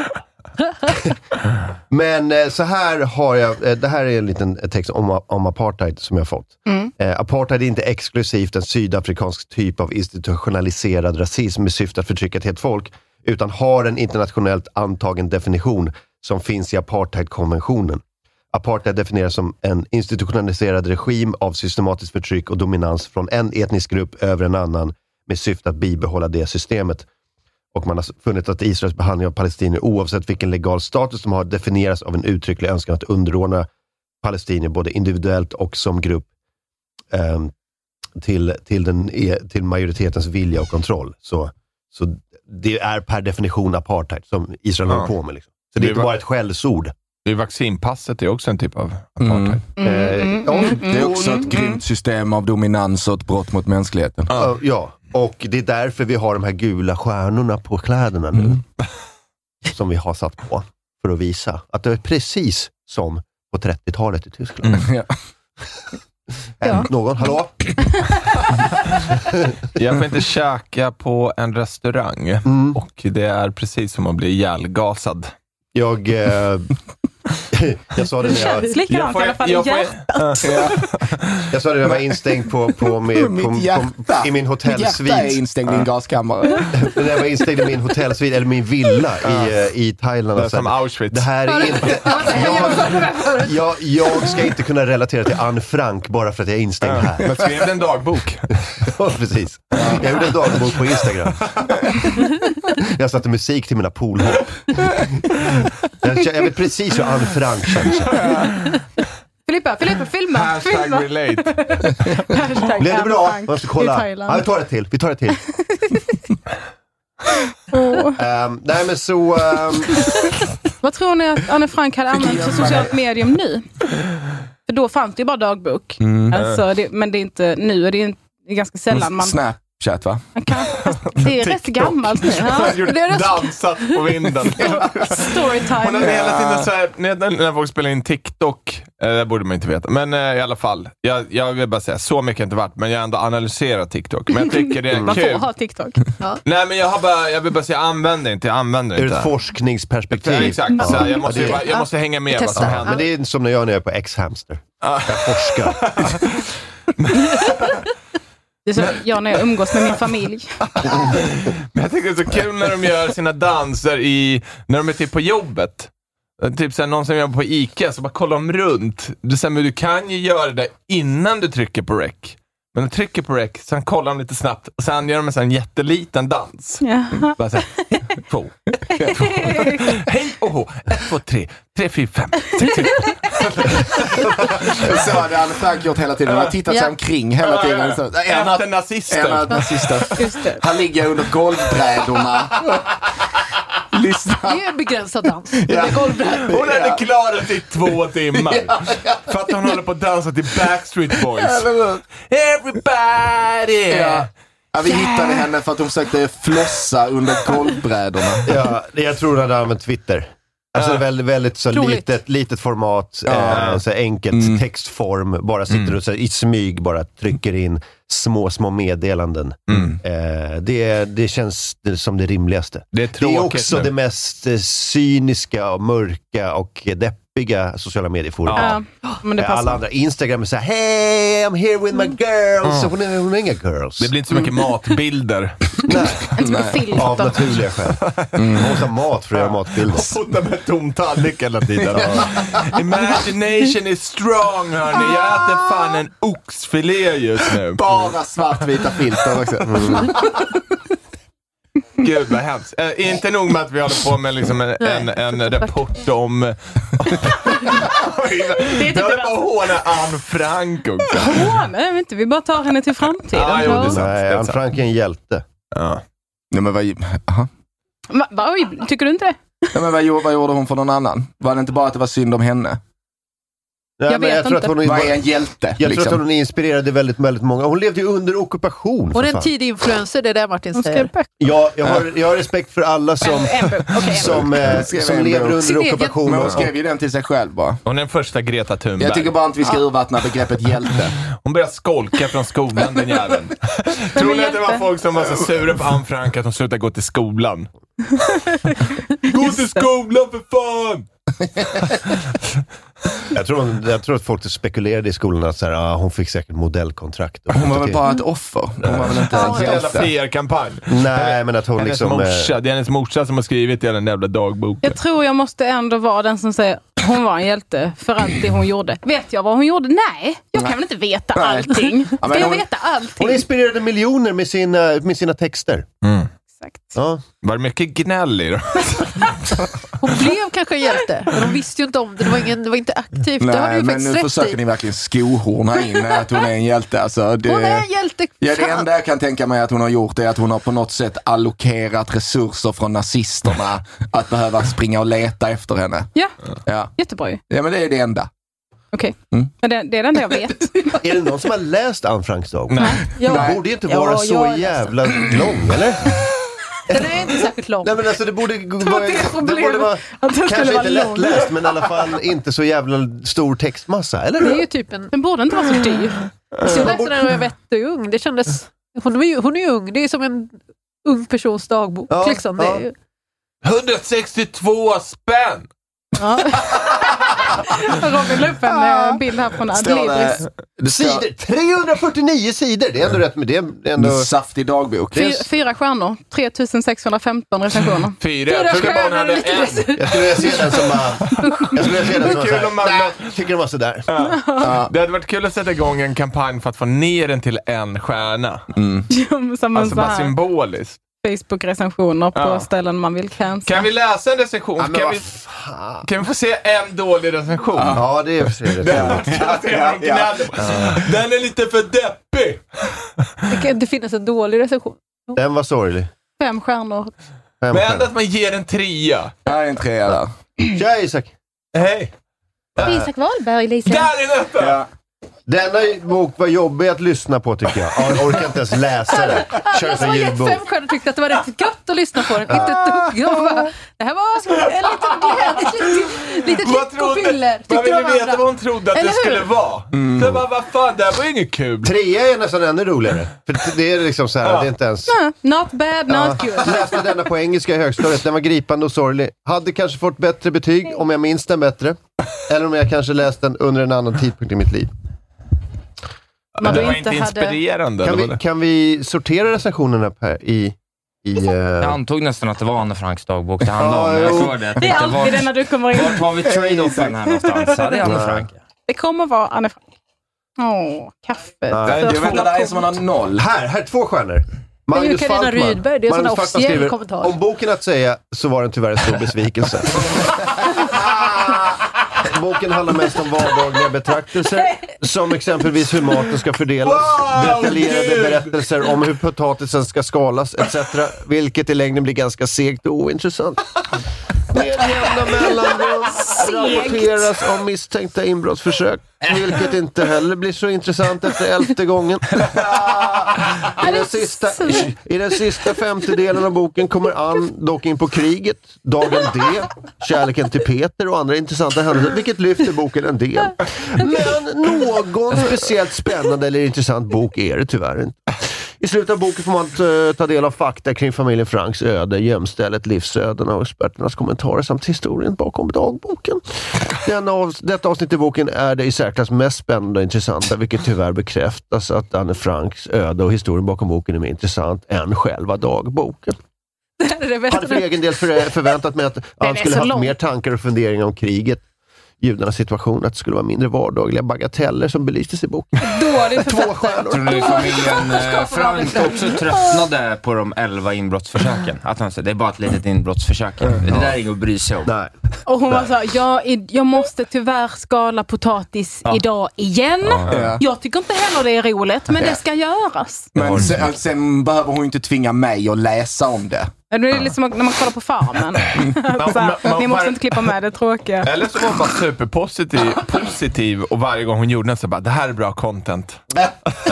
Men eh, så här har jag, eh, det här är en liten text om, om apartheid som jag har fått. Mm. Eh, apartheid är inte exklusivt en sydafrikansk typ av institutionaliserad rasism med syfte att förtrycka ett helt folk, utan har en internationellt antagen definition som finns i apartheidkonventionen. Apartheid definieras som en institutionaliserad regim av systematiskt förtryck och dominans från en etnisk grupp över en annan med syfte att bibehålla det systemet. Och man har funnit att Israels behandling av palestinier, oavsett vilken legal status de har, definieras av en uttrycklig önskan att underordna palestinier både individuellt och som grupp eh, till, till, den, till majoritetens vilja och kontroll. Så, så det är per definition apartheid som Israel Ja. håller på med. Liksom. Så det är Det inte var- bara ett skällsord. Det är vaccinpasset är också en typ av apartheid. Mm. Eh, ja, Det är också ett grymt system av dominans och ett brott mot mänskligheten. ja, ja, och det är därför vi har de här gula stjärnorna på kläderna nu. Som vi har satt på för att visa att det är precis som på trettiotalet i Tyskland. Mm. Ja. Eh, Någon, hallå? Jag får inte käka på en restaurang Mm. och det är precis som att bli ihjälgasad. Jag, eh, jag sa det när jag, Känns likadant i alla fall i jag får- hjärtat. jag sa det när jag var instängd på, på, med, på, Mitt på, hjärta. i min Mitt hjärta är hotellsvit. instängd i en gaskammare. När jag var instängd i min hotellsvit, eller min villa i, eh, i Thailand. Det är och så som här, Auschwitz. det här är inte... Jag, jag, jag ska inte kunna relatera till Anne Frank bara för att jag är instängd här. Men skrev en dagbok. Ja, precis. Jag gjorde en dagbok på Instagram. Jag satte musik till mina poolhopp. Jag, jag vet precis hur Anne Frank känner sig. Filippa, Filippa, filma! Hashtag filma. relate. Hashtag Blev det bra? Frank Man måste i kolla. Thailand. Ja, vi tar ett till. Vi tar ett till. Åh. Um, nej men så... Um, Vad tror ni att Anne Frank hade använt för socialt medium nu? För då fanns det ju bara dagbok. Alltså, det, men det är inte, nu är det ju ganska sällan man... Snapchat, va? man kan, det är rätt gammalt nu. Ja, det är rätt Dansat på vinden. storytime. Hon hade hela tiden så här, när, när folk spelar in TikTok, eh, det borde man inte veta, men eh, i alla fall, jag, jag vill bara säga, så mycket har inte varit, men jag har ändå analyserat TikTok, men jag tycker det är Man får kul. ha TikTok. Ja. Nej, men jag har bara, jag vill bara säga, jag använder inte, jag använder ur inte. ett forskningsperspektiv. Ja, exakt, så här, jag, måste, Ja, det- jag, jag måste hänga med Vi vad som testar. Ja, händer. men det är som när jag, när jag är på X-Hamster. Jag forskar. Det är så jag när jag umgås med min familj. Men jag tycker det är så kul när de gör sina danser i, när de är typ på jobbet. Typ såhär, någon som jobbar på Ica, så bara kollar de runt. Du, säger, men du kan ju göra det innan du trycker på rec. Men de trycker på rec, sen kollar de lite snabbt och sen gör de en sån jätteliten dans. Jaha. Bara såhär, två, två, hej och hå, ett, två, tre, tre, fyra, fem, sex, sju. Så hade Anne Frank gjort hela tiden. Han har tittat sig Ja. omkring hela tiden. Så, en av- Efter nazister. en av nazister. Just det. Han ligger under golvbrädorna. Lyssna. Det är en begränsad dans. Det är golvbräd. Hon hade klarat sig i två timmar. För att hon håller på att dansa till Backstreet Boys. Everybody! Ja. Ja, vi hittade henne för att hon försökte flossa under golvbrädorna. Ja, jag tror hon hade använt Twitter. Alltså väldigt, väldigt så Troligt. litet, litet format, Ja. eh, så enkelt Mm. textform, bara sitter och så i smyg bara trycker in små, små meddelanden. Mm. Eh, det, det känns som det rimligaste. Det är, det är också nu. det mest eh, cyniska och mörka och deppiga sociala medieforum. Ja, men det Eh, passar. Alla andra Instagram är såhär, hey, I'm here with my girls. Mm. Hon, är, hon är inga girls. Det blir inte så mycket matbilder. Nej. Inte så mycket filter. Av naturliga skäl. Mm. Man måste ha mat för att göra matbilder. Fota med tom tallrik hela tiden. Imagination is strong, hörni. Jag äter fan en oxfilé just nu. Bara svartvita filter också. Mm. Gud vad hemskt. Äh, inte nog med att vi håller på med liksom en, en, en rapport om... Det är Vi håller på att håna Anne Frank också. Åh, nej, inte. Vi bara tar henne till framtiden. Ja, jo, det är sant. Nej, Anne Frank är en hjälte. Ja. Nej, men vad, aha. Va, va, oj, tycker du inte det? Nej, men vad, gjorde, vad gjorde hon för någon annan? Var det inte bara att det var synd om henne? Nej, Jag men vet jag tror inte. att hon, Vad är en hjälte? jag liksom? tror att hon inspirerade väldigt, väldigt många. Hon levde ju under ockupation. Hon är för en fan. tidig influencer, det är det Martin Hon skrev säger. böcker. Ja, jag har, jag har respekt för alla som, En bok. Okej, en som, bok. eh, Skrev som en lever bok. under Sin egen- ockupation. Men hon och- skrev ju den till sig själv bara. Hon är den första Greta Thunberg. Jag tycker bara inte vi ska urvattna begreppet hjälte. Hon började skolka från skolan, den jäveln. Tror ni att det var folk som var så sura på Anne Frank att de slutade gå till skolan? Gå till skolan för fan! Jag tror, jag tror att folk spekulerade i skolan att så här, ah, hon fick säkert modellkontrakt. Och Hon var väl okej. bara ett offer. Hon var väl inte Ja, en en jävla hjälte. P R-kampanj. Nej, men att hon Hennes liksom... eh, morsa, det är hennes morsa som har skrivit i den jävla dagboken. Jag tror jag måste ändå vara den som säger hon var en hjälte för allt det hon gjorde. Vet jag vad hon gjorde? Nej, jag kan väl inte veta Nej. allting. Ja, Ska men jag hon- veta allting? Hon inspirerade miljoner med sina, med sina texter. Mm. Exakt. Ja. Var det mycket gnäll i då? Hon blev kanske en hjälte, men de visste ju inte om det. Det var, ingen, det var inte aktivt. det har du Nej, ju men faktiskt nu rätt försöker i. ni verkligen skohorna in att hon är en hjälte. Alltså, det... Hon är en hjälte. Ja, det Fan. enda jag kan tänka mig att hon har gjort är att hon har på något sätt allokerat resurser från nazisterna att behöva springa och leta efter henne. Ja, Ja, jättebra ju. ja men det är det enda. Okej, Mm. men det, det är det enda jag vet. Är det någon som har läst Anne Franks dagbok? Nej. Ja. Den borde ju inte Ja, vara jag så har läst jävla lång, eller? Den är inte särskilt lång. Nej, men alltså det borde, vara, det är det problemet. borde vara Att den skulle kanske vara inte lång. lättläst, men i alla fall inte så jävla stor textmassa, eller Det är hur? ju typ en... Den borde inte vara så dyr. Så jag läste den och jag vet att du är ung. Det kändes... Hon är ju hon är ju ung. Det är som en ung persons dagbok. Ja, liksom. Det är ju... hundrasextiotvå spänn! Ja. Robin la upp en eh, bild här från Står Adlibris. det, det står Sidor, trehundrafyrtionio sidor, det är ändå rätt, men det är ändå... en saftig dagbok. Det är- Fyra, fyra stjärnor, tre tusen sexhundrafemton recensioner. Fyra, jag trodde bara hon hade en. Jag skulle vilja se den som bara... Jag skulle vilja se den som Kul bara om man- såhär, "Nej, tycker den var sådär." Det hade varit kul att sätta igång en kampanj för att få ner den till en stjärna. Som en Alltså så bara här symboliskt. Facebook-recensioner på Ja. ställen man vill cancella. Kan vi läsa en recension? Ja, men kan, vad vi, kan vi få se en dålig recension? Ja, det är för sig rätt roligt. Den är lite för deppig. Det kan inte finnas en dålig recension. Den var sorglig. Fem stjärnor. Fem Men ändå stjärnor. att man ger en trea. Här är en trea där. Tja, Isak. Hej. Isak Wahlberg, Lisa. Där är nästa. Ja. Denna bok var jobbig att lyssna på, tycker jag. Jag orkar inte ens läsa den. Kör Jag som som har gett ljudbok. fem stjärnor tyckte att det var rätt gött att lyssna på den. Inte ett dugg. Jag bara, det här var en liten glädje, lite, lite Vad lyckopiller. trodde, man Tyckte ville de veta andra. vad hon trodde att Eller det hur? skulle vara. Mm. Så bara, vad fan, det här var ju inget kul. Trea är nästan ännu roligare. För det är liksom så här, det är inte ens... Not bad, not good. Läste denna på engelska i högstadiet. Den var gripande och sorglig. Hade kanske fått bättre betyg om jag minns den bättre. Eller om jag kanske läst den under en annan tidpunkt i mitt liv. Men du det var inte inte hade- inspirerande. Kan eller vi, vad det? kan vi sortera recensionerna här i... i eh, Jag antog nästan att det var Anne Franks dagbok det handlade om. Ja, Jag jo. såg det. Jag Det är tänkte, alltid vart, det när du kommer in. vart har vi trade-offen här någonstans? Ja, det är Anne Nej. Frank. Det kommer vara Anne Frank. Åh, kaffe. Nej, För Jag två vet att det är som man har noll. Här, här två stjärnor. Det är ju Magnus Carina Falkman. Rydberg, det är en sån Magnus där Falkman officiell skriver, kommentar. om boken att säga så var den tyvärr en stor besvikelse. Boken handlar mest om vardagliga betraktelser, som exempelvis hur maten ska fördelas, detaljerade berättelser om hur potatisen ska skalas et cetera. Vilket i längden blir ganska segt och ointressant. Med jämna mellanrum rapporteras om misstänkta inbrottsförsök, vilket inte heller blir så intressant efter elfte gången. I den, sista, i, I den sista femtedelen av boken kommer Ann dock in på kriget, dagen D, kärleken till Peter och andra intressanta händelser, vilket lyfter boken en del. Men någon speciellt spännande eller intressant bok är det tyvärr inte. I slutet av boken får man uh, ta del av fakta kring familjen Franks öde, gömstället, livsödena och experternas kommentarer samt historien bakom dagboken. Denna av, detta avsnitt i boken är det i särklass mest spännande och intressanta, vilket tyvärr bekräftas att Anne Franks öde och historien bakom boken är mer intressant än själva dagboken. Jag hade för egen del för, förväntat mig att Anne skulle haft lång. mer tankar och funderingar om kriget, judarnas situation, att det skulle vara mindre vardagliga bagateller som belystes i boken. Dåligt Två stjärnor. Tror du familjen eh, Frank också tröttnade på de elva inbrottsförsöken? Att han säger, det är bara ett litet inbrottsförsök. Mm. Det där är inget att bry sig om. Nej. Och hon var så här, jag, jag måste tyvärr skala potatis ja. idag igen. Ja. Jag tycker inte heller det är roligt, men det ska göras. Men sen, sen behöver hon inte tvinga mig att läsa om det. Det är liksom när man kollar på Farmen. Såhär, ni måste inte klippa med det tråkiga. Eller så var hon bara superpositiv positiv, och varje gång hon gjorde den så bara, det här är bra content. Ja.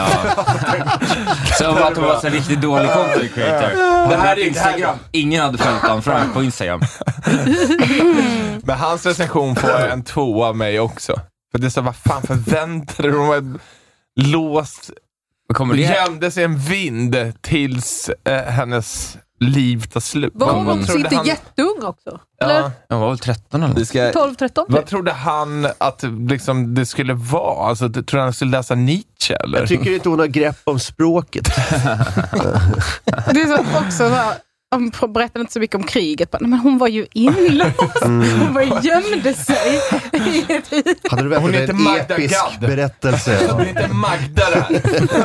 Så att hon var så riktigt dålig content creator. Det här är Instagram. Ingen hade följt honom Frank på Instagram. Men hans recension får en två av mig också. För det är så, vad fan förväntade de var låst. Kommer det gömde sig en vind tills eh, hennes liv tar slut. Var hon också inte han... jätteung också? Eller? Ja. Han var väl tretton eller? Ska... tolv tretton Vad trodde han att liksom, det skulle vara? Alltså, tror du han skulle läsa Nietzsche? Eller? Jag tycker inte hon har grepp om språket. Det är så också så, hon berättade inte så mycket om kriget. Men hon var ju inlåst. Mm. Hon var gömde sig. Hade du hon är inte en Magda episk Gad. berättelse? Hon är inte Magda där.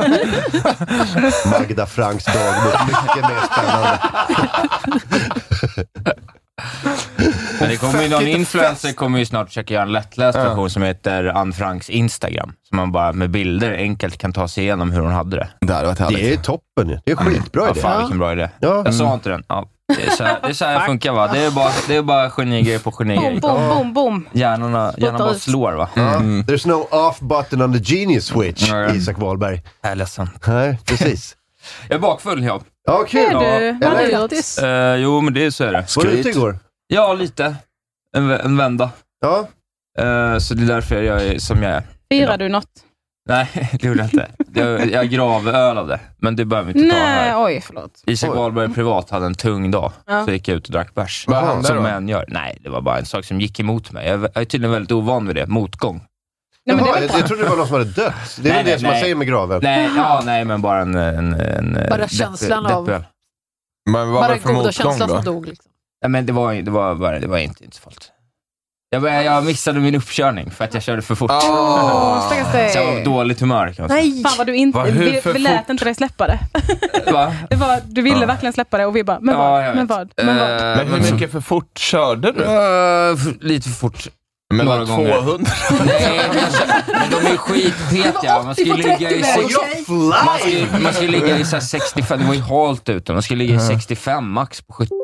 Magda Franks dagbok. Mycket mer spännande. Men det kommer ju någon influencer kommer ju snart försöka göra en lättläst version ja. som heter Anne Franks Instagram. Som man bara med bilder enkelt kan ta sig igenom hur hon hade det. Det, det är toppen. Det är skitbra mm. idé. Ja, fan vilken bra idé. Ja. Jag sa inte den. Ja. Det är så här det, är så här det funkar va. Det är bara, det är bara genigrejer på genigrejer. Boom, boom, boom, boom. Hjärnorna, hjärnan bara slår va. Mm. There's no off button on the genius switch, mm. Isak Wahlberg. Jag är ledsen. Nej, precis. Jag är bakfull, ja. Ja, kul. Är du? Ja. Vad är grattis? Uh, jo, men det är så är det. Var du ute igår? Ja, lite. En, en vända. Ja. Uh, så det är därför jag är som jag är. Firar du något? Nej, det gjorde jag inte. Jag, jag gravölade, men det behöver vi inte ta här. Nej, oj, förlåt. Isak Wahlberg privat hade en tung dag, ja. Så gick jag ut och drack bärs. Vad hände som då? män gör. Nej, det var bara en sak som gick emot mig. Jag, jag är tydligen väldigt ovan vid det. Motgång. Nej, men Jaha, det jag, jag trodde det var någon som hade dött. Det är nej, det nej, som man säger med graven. Nej, ja, nej men bara en... en, en bara känslan depp, av... Deppöl. Men vad bara var goda känslan som dog liksom. Ja, men det var, det var, bara, det var inte, inte så farligt. Jag, jag missade min uppkörning för att jag körde för fort. Oh, så jag var dåligt humör kan man säga. Nej, fan vad du inte... Vi, vi lät inte dig släppa det. Va? Det var, du ville ja. verkligen släppa det och vi bara, men vad? Ja, men vad? Men, vad? Uh, men hur mycket för fort körde du? Uh, för, lite för fort. Men några gånger. tvåhundra? Nej, men de är skitpetiga. Man ska ju ligga i man ska, man ska ligga i så här sextiofem. Det var ju halt ute. Man ska ligga i sextiofem max på sjuttio.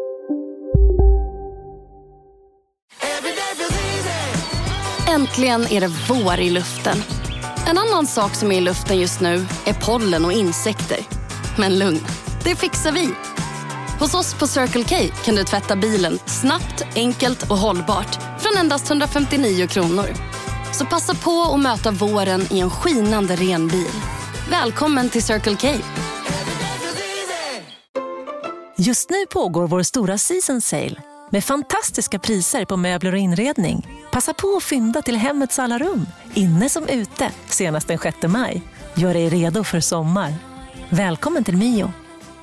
Äntligen är det vår i luften. En annan sak som är i luften just nu är pollen och insekter. Men lugn, det fixar vi. Hos oss på Circle K kan du tvätta bilen snabbt, enkelt och hållbart från endast hundrafemtionio kronor. Så passa på att möta våren i en skinande ren bil. Välkommen till Circle K. Just nu pågår vår stora season sale med fantastiska priser på möbler och inredning. Passa på att fynda till hemmets alla rum, inne som ute, senast den sjätte maj. Gör dig redo för sommar. Välkommen till Mio.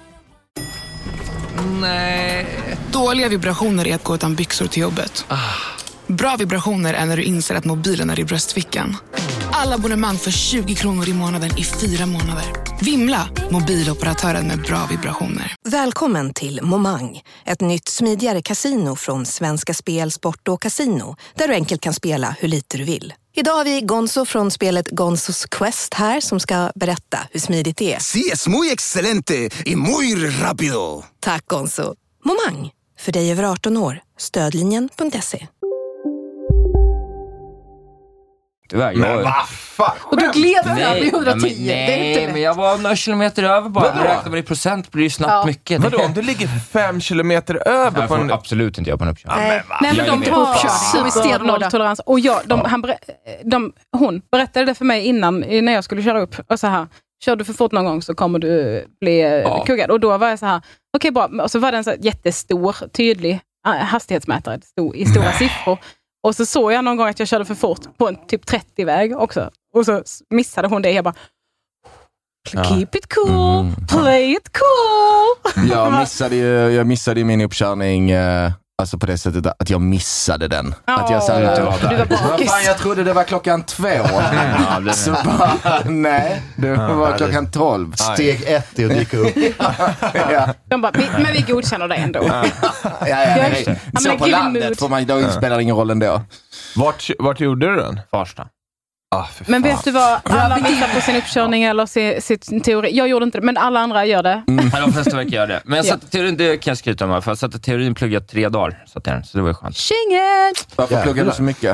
Nej. Dåliga vibrationer är att gå utan byxor till jobbet. Ah. Bra vibrationer är när du inser att mobilen är i bröstfickan. Alla abonnemang för tjugo kronor i månaden i fyra månader. Vimla, mobiloperatören med bra vibrationer. Välkommen till Momang, ett nytt smidigare kasino från Svenska Spel, Sport och Casino, där du enkelt kan spela hur lite du vill. Idag har vi Gonzo från spelet Gonzos Quest här som ska berätta hur smidigt det är. Sí, es muy excelente y muy rápido. Tack Gonzo. Momang, för dig över arton år. Stödlinjen punkt se. motorväg. Men vad fan? Och du gled fram i nej, hundratio. men, det är inte nej, lätt. men jag var några kilometer över bara. Då räknar man i procent blir det snabbt Ja. mycket. Vadå, om du ligger fem kilometer över Jag på får en... absolut inte göra på en uppkörning. Nej, Nej, men Jag är de med. har Stenhårda. supernolltolerans. Och jag, de, han ber, de, hon berättade det för mig innan, när jag skulle köra upp. Och så här, kör du för fort någon gång så kommer du bli Ja. kuggad. Och då var jag så här, okej bra. Och så var det en så här jättestor, tydlig äh, hastighetsmätare stor, i stora siffror. Och så såg jag någon gång att jag körde för fort på en typ trettio-väg också. Och så missade hon det. Jag bara, keep it cool, Mm. play it cool. Jag missade ju, jag missade ju min uppkörning, eh, alltså på det sättet att jag missade den. Oh, att jag sa ja. att Du var vad bakis. fan, jag trodde det var klockan två. Ja, det- Så bara, nej, det var klockan tolv. Steg ett är att dyka upp. Ja. De bara, vi, men vi godkänner det ändå. Ja, ja, ja, Ja, men så på give landet mood. får man, då spelar det ingen roll ändå. Vart, vart gjorde du den? Farsta. Ah, för Men fan. vet du vad? Alla missar på sin uppkörning eller sin, sin teori. Jag gjorde inte det, men alla andra gör det. Mm. Ja, de flesta verkar göra det. Men jag Ja. satte teorin, det kan jag skryta om. För jag satte teorin pluggat tre dagar. Så, den, så det var ju skönt. Tjinget! Varför pluggar du så mycket?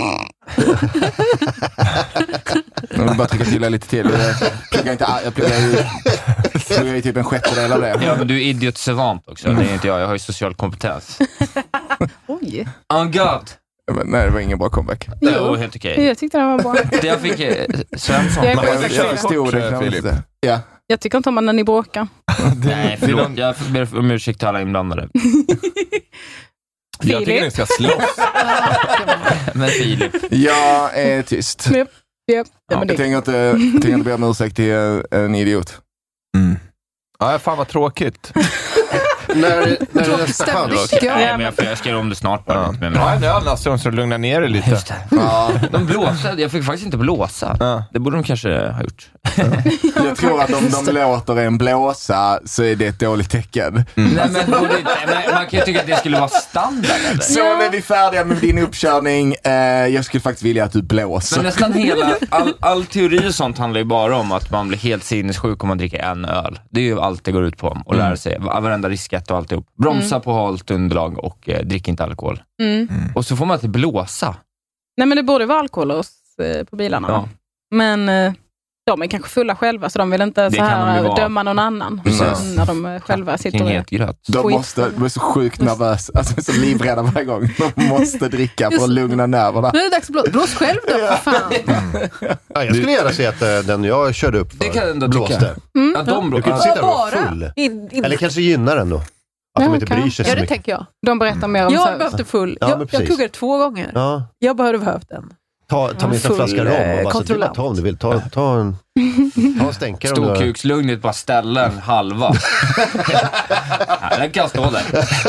Jag vill bara trycka till det lite till. Jag pluggar inte all- jag pluggar ju, pluggar ju typ en sjättedel av det. Ja, men du är idiot savant också. Det är inte jag. Jag har ju social kompetens. Oj. Oh god. Men, nej, det var ingen bra comeback. Det var helt okej. Jag tyckte det var bra. Det jag fick eh, Svensson. Jag är Jag, på- jag förstod det knappt. Filip. Ja. Jag tycker inte om när ni bråkar. Nej, förlåt. Jag ber om ursäkt till alla inblandade. Jag tycker ni ska slåss. Men Filip. Jag är tyst. Yep. Yep. Ja, men Jag det. tänker inte, jag tänker inte be om ursäkt till en idiot. Mm. Ja, fan vad tråkigt. när, när är nästa Stämning, chans? tycker jag. Nej, men jag, får- jag ska göra om det snart bara. Ja. Inte med Ja, mig. det är alla som så lugna ner dig lite. Just det. Ja. De blåste. Jag fick faktiskt inte blåsa. Ja. Det borde de kanske ha gjort. Jag tror att om de låter en blåsa så är det ett dåligt tecken. Nej, men, borde, men man kan ju tycka att det skulle vara standard. Eller? Så nu är vi färdiga med din uppkörning. Eh, jag skulle faktiskt vilja att du blåser. Men nästan hela, all, all teori och sånt handlar ju bara om att man blir helt sinnessjuk om man dricker en öl. Det är ju allt det går ut på. Och lära sig varenda riskett och alltihop. Bromsa Mm. på halt underlag och eh, drick inte alkohol. Mm. Och så får man inte blåsa. Nej, men det borde vara alkoholås eh, på bilarna. Ja. Men eh, de är kanske fulla själva, så de vill inte så kan de här ju vara. döma någon annan. Precis. När de eh, själva sitter Kring och... helt gröt. De, Skit. måste, de är så sjukt nervösa, alltså de är så livrädda varje gång. De måste dricka för att lugna nerverna. Nu är det dags att blåsa. Blås själv då, för fan. Ja, jag skulle gärna se att eh, den jag körde upp för Det kan jag ändå blåste. tycka. Mm. Ja, de Du kan blå- inte sitta där och vara Bara. full. In, in. Eller kanske gynnar den då. Att Ja, de inte kan. bryr sig så Ja, det mycket. tänker jag. De berättar mer om så Jag här- behövde full. Ja, men jag, jag precis. kuggade två gånger. Ja, Jag behövde behövt den. ta, ta med en Full, flaska rom och eh, bara så att det är bara kontrollant. ta om du vill. Ta, ta en, ta en stänkare om du har- Storkukslugnet bara ställa en halva. Ja, den kan stå där.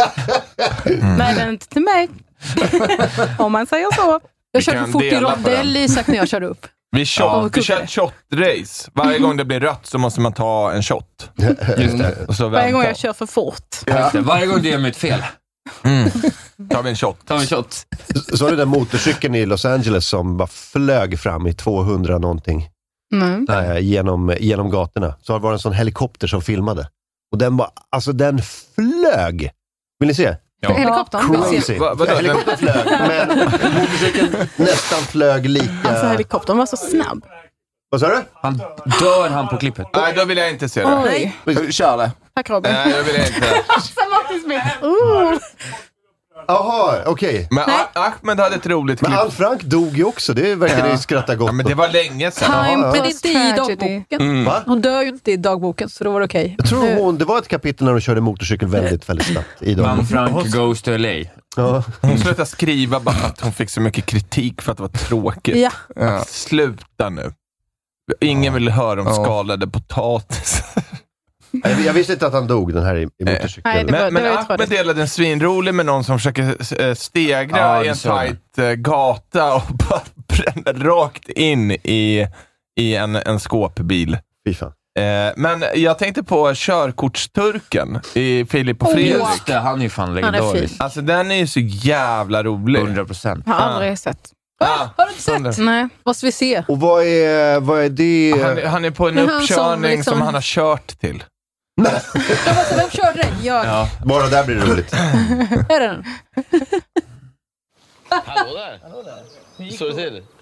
Nej, den är inte till mig. Om man säger så. Jag Vi körde kan för fort i dela på rondell, Isak, när jag körde upp. Vi, shot, vi kuggade. kör ett shot-race. Varje gång det blir rött så måste man ta en shot. Just det. Och så Varje gång vänta. jag kör för fort. Just det. Varje gång du gör mig ett fel. Mm. Tar vi en shot. Ta en shot. Så var det den motorcykeln i Los Angeles som bara flög fram i tvåhundra någonting Mm. eh, genom, genom gatorna. Så var det en sån helikopter som filmade. Och den bara, alltså den flög. Vill ni se? Ja. Helikoptern. vill se. Crazy. Va- vadå? Ja, helikoptern flög, men motorcykeln nästan flög lika. Alltså helikoptern var så snabb. Vad sa du? Han dör han på klippet. Nej, då vill jag inte se det. Oj. Kör det. Tack Robin. Nej, jag vill inte. Martin Smith. Uh. Jaha, okej. Men Ah- Ahmed hade ett roligt Men klipp. Anne Frank dog ju också. Det verkar ni skratta gott Ja, men det var länge sedan. Jaha, Time, ja. men inte i Tragedy. dagboken. Mm. Va? Hon dör ju inte i dagboken, så då var det okej. Jag tror hon, det var ett kapitel när hon körde motorcykel väldigt, väldigt snabbt. I dem. Man Frank goes to L A. Ja. Hon slutade skriva bara att hon fick så mycket kritik för att det var tråkigt. Ja. Ja. Sluta nu. Ingen vill höra om Ja. skalade potatis. Jag, jag visste inte att han dog, den här i, i motorcykeln. Nej, det var- Men, men det var ju Ahmed tråkigt. delade en svinrolig med någon som försöker eh, stegra Ja, i det en såg jag. tajt eh, gata och bara bränner rakt in i, i en, en skåpbil. Fy fan. Eh, men jag tänkte på körkortsturken i Filip och Fredrik. Just det, han är ju fan Han är fin. legendarisk. Alltså den är ju så jävla rolig. hundra procent. Har aldrig sett. Ah, Har du inte sett? Nej. Måste vi se. Och vad är, vad är det? han, han är på en Men han som uppkörning liksom- som han har kört till. Jag måste, vem körde den? Jag. Ja. Bara där blir det roligt. Är det den? Hallå där. Hallå där. Hur står det till?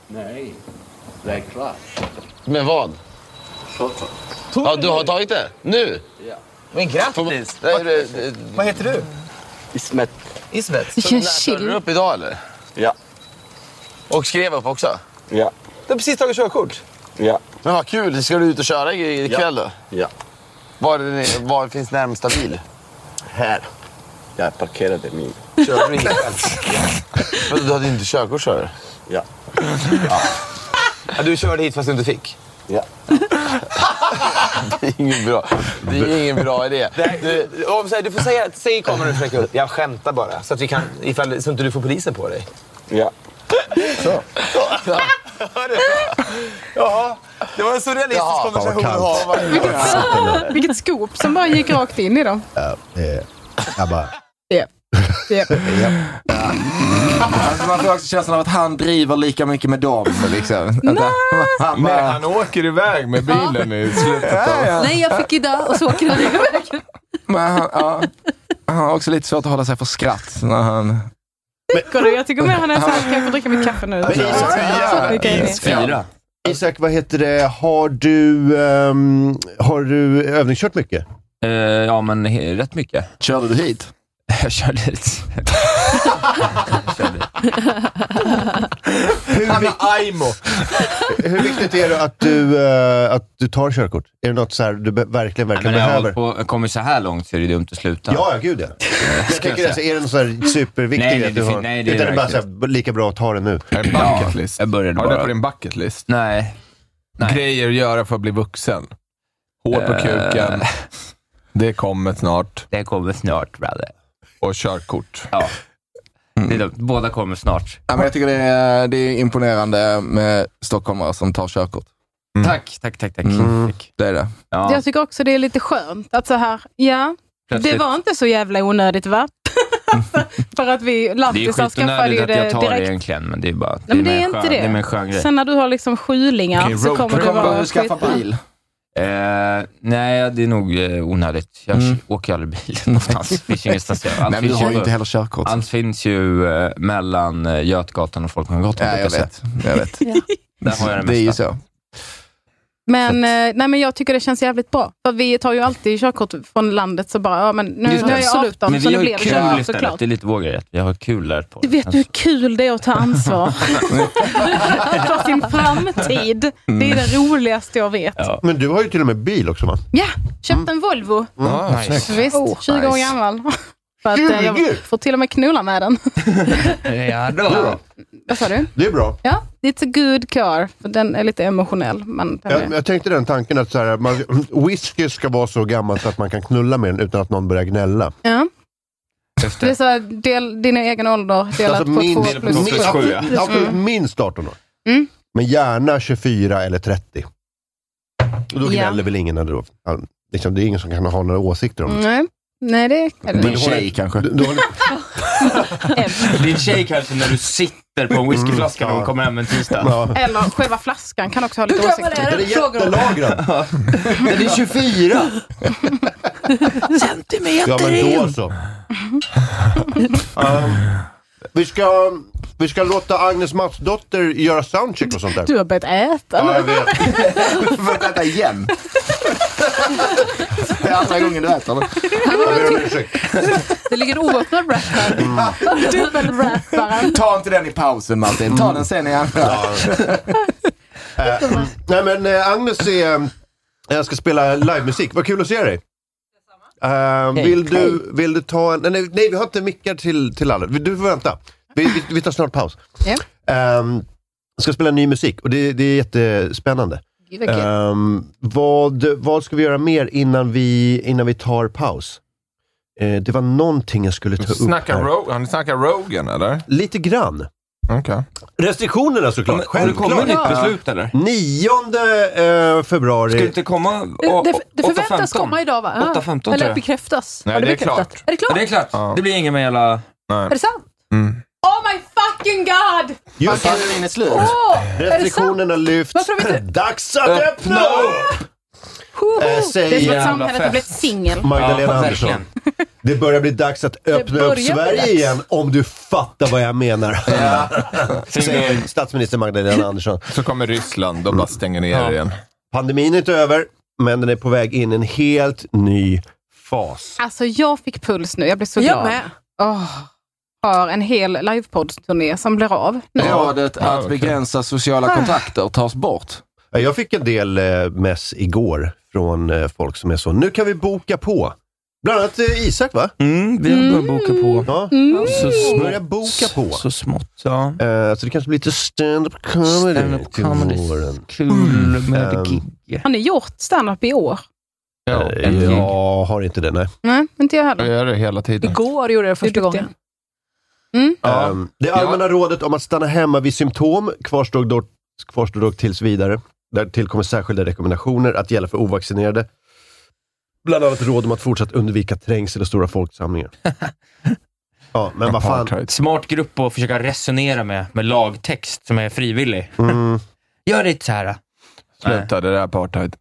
Nej, det är klart. Med vad? Ja, du har tagit det? Nu? Ja. Men grattis! Vad, vad heter du? Ismet. Ismet? Så när körde du upp idag eller? Ja. Och skrev upp också? Ja. Du har precis tagit körkort? Ja. Men vad kul, ska du ut och köra ikväll då? Ja. Var, är, var finns närmsta bil? Här. Jag parkerade min. Kör du inte själv? Men du hade inte körkort, kör du? Ja. Ja. Ja. Du körde hit fast du inte fick? Ja. Det är ingen bra, det är ingen bra idé. Du, om, du får säga, säg i kameran och ut. Jag skämtar bara, så att vi kan, ifall, så att inte du får polisen på dig. Ja. Så. Ja. Jaha, det var en så realistisk ja, konversation att ha. Vilket, vilket skop som bara gick rakt in i dem. Ja, det, jag bara... Yep. Yep. Yep. Ja. Alltså man får också känslan av att han driver lika mycket med dem. Liksom. Nej. Han, bara... Nej, han åker iväg med bilen i slutet av... Ja, ja. Nej, jag fick idag och så åker han iväg. Men han, ja, han har också lite svårt att hålla sig för skratt när han... Tycker du? Jag tycker mer han är så här, kan jag få dricka mitt kaffe nu? Isak, fyra. Isak, vad heter det? Har du, um, har du övningskört mycket? Uh, ja, men he- rätt mycket. Körde du hit? Jag körde hit. Jag körde hur, vik- hur viktigt är det att du, uh, att du tar körkort? Är det något så här du be- verkligen, verkligen ja, behöver? På, jag kommer så här långt så är det dumt att sluta. Ja, gud ja. Jag tänker det, så är det något så här superviktigt nej, nej, att du har? Nej, det är utan det är bara så här, lika bra att ta det nu. Är det bucket list? Ja, jag började har bara. du det på din bucket list? Nej. nej. Grejer att göra för att bli vuxen. Hår på kuken. Uh, det kommer snart. Det kommer snart, brother. Och körkort. Ja. Mm. Det är, båda kommer snart. Ja, men jag tycker det är, det är imponerande med stockholmare som tar körkort. Mm. Tack, tack, tack, tack. Mm. tack. Det är det. Ja. Jag tycker också det är lite skönt att så här, ja, plötsligt. Det var inte så jävla onödigt, va? För att vi lantisar skaffade ju det direkt. Jag tar det egentligen, men det är bara... Nej, men det är inte skön, det. Det är en skön grej. Sen när du har liksom sjulingar okay, så kommer det vara... Du skaffa bil? Eh, nej, det är nog eh, onödigt. Jag mm. åker aldrig bil någonstans. Det finns ingenstans. Allt Nej, men du har ju inte heller körkort. Allt finns ju eh, mellan eh, Götgatan och Folkungagatan. Ja, jag vet. Jag vet. Ja. Där har jag det mesta. Det är ju så. Men, eh, nej, men jag tycker det känns jävligt bra. För vi tar ju alltid körkort från landet så bara, ja men nu, nu är jag arton men så nu blev det kul såklart. Det är lite vår grej. Vi har kul där på. Du vet hur kul det är att ta ansvar för sin framtid. Mm. Det är det roligaste jag vet. Ja. Men du har ju till och med bil också, va? Ja, köpt en mm. Volvo. Mm. Ah, nice. Visst, oh, tjugo nice. År gammal. För att eh, jag får till och med knulla med den. Ja, då. Vad sa du? Det är bra. Ja, it's a good car. För den är lite emotionell. Men jag, jag tänkte den tanken att så här, man, whisky ska vara så gammal så att man kan knulla med den utan att någon börjar gnälla. Ja. Det. det är så här, del, din egen ålder delat alltså på min, två plus min, sju. Alltså, mm. minst arton år. Mm. Men gärna tjugofyra eller trettio. Och då gnäller ja. väl ingen då. Liksom, det är ingen som kan ha några åsikter om det. Nej. Nej, det är det. Din tjej kanske. Du, du Din tjej kanske när du sitter på en whiskyflaska när hon kommer hem en tisdag. Ja. Eller själva flaskan kan också ha lite åsikter. Det är jättelagrad. Det är tjugofyra. Centimeter ja, men då så. um, vi ska... Vi ska låta Agnes Matsdotter göra soundcheck och sånt där. Du har börjat äta. Ja, jag vet. Du får börjat äta igen. Det är andra gången du äter. Det ligger oöppnad wrap här. Mm. Dubbelwrapparen. Ta inte den i pausen, Martin. Ta den sen i andra. Ja. uh, nej, men uh, Agnes är... Uh, jag ska spela livemusik. Vad kul att se dig. Uh, vill, hey, du, hey. vill du ta en... Nej, nej, vi har inte mickar till, till alla. Du får vänta. Vi, vi, vi tar snart paus. Yeah. Um, ska spela ny musik och det, det är jättespännande. Um, vad, vad ska vi göra mer innan vi, innan vi tar paus? Uh, det var någonting jag skulle ta Snacka upp här. Ro- han snackar Rogan, eller? Lite grann. Okay. Restriktionerna såklart. Har det kommit nytt beslut eller? nionde uh, februari. Ska det inte komma? Och, det, det förväntas komma idag, va? åtta femton eller bekräftas. Nej, det, det är klart. Är det klart? Ja, det är klart. Ja. Det blir ingen med hela... Nej. Är det sant? Mm. Oh my fucking god! Just det, är slut. Oh, restriktionerna lyfts. Dags att öppna upp! Äh, det är som att samhället har blivit singel. Magdalena ja, Andersson. Det Det börjar bli dags att öppna upp Sverige igen, om du fattar vad jag menar. Ja. Säger statsminister Magdalena Andersson. Så kommer Ryssland och bara stänger ner ja. igen. Pandemin är inte över, men den är på väg in i en helt ny fas. Alltså jag fick puls nu, jag blir så jag glad. Med. Oh, har en hel livepodd-turné som blir av. Rådet ja, att okay. begränsa sociala kontakter tas bort. Jag fick en del eh, mess igår från eh, folk som är så, nu kan vi boka på. Bland annat eh, Isak, va? Mm, vi har börjat boka på. Ja. Mm. Så smått. Börja boka på. Så smått, ja. Uh, så det kanske blir lite stand-up comedy. Stand-up comedy. Kul med um, gig. Har ni gjort stand-up i år? Ja, uh, jag har inte det, nej. Nej, inte jag heller. Jag gör det hela tiden. Igår gjorde jag det första gången. Mm. Um, det allmänna ja. rådet om att stanna hemma vid symptom kvarstår dock, kvarstår dock tills vidare. Där tillkommer särskilda rekommendationer att gälla för ovaccinerade. Bland annat råd om att fortsatt undvika trängsel och stora folksamlingar. Ja, men vad fan. Smart grupp att försöka resonera med, med lagtext som är frivillig. Mm. Gör det så här. Sluta, det där är apartheid.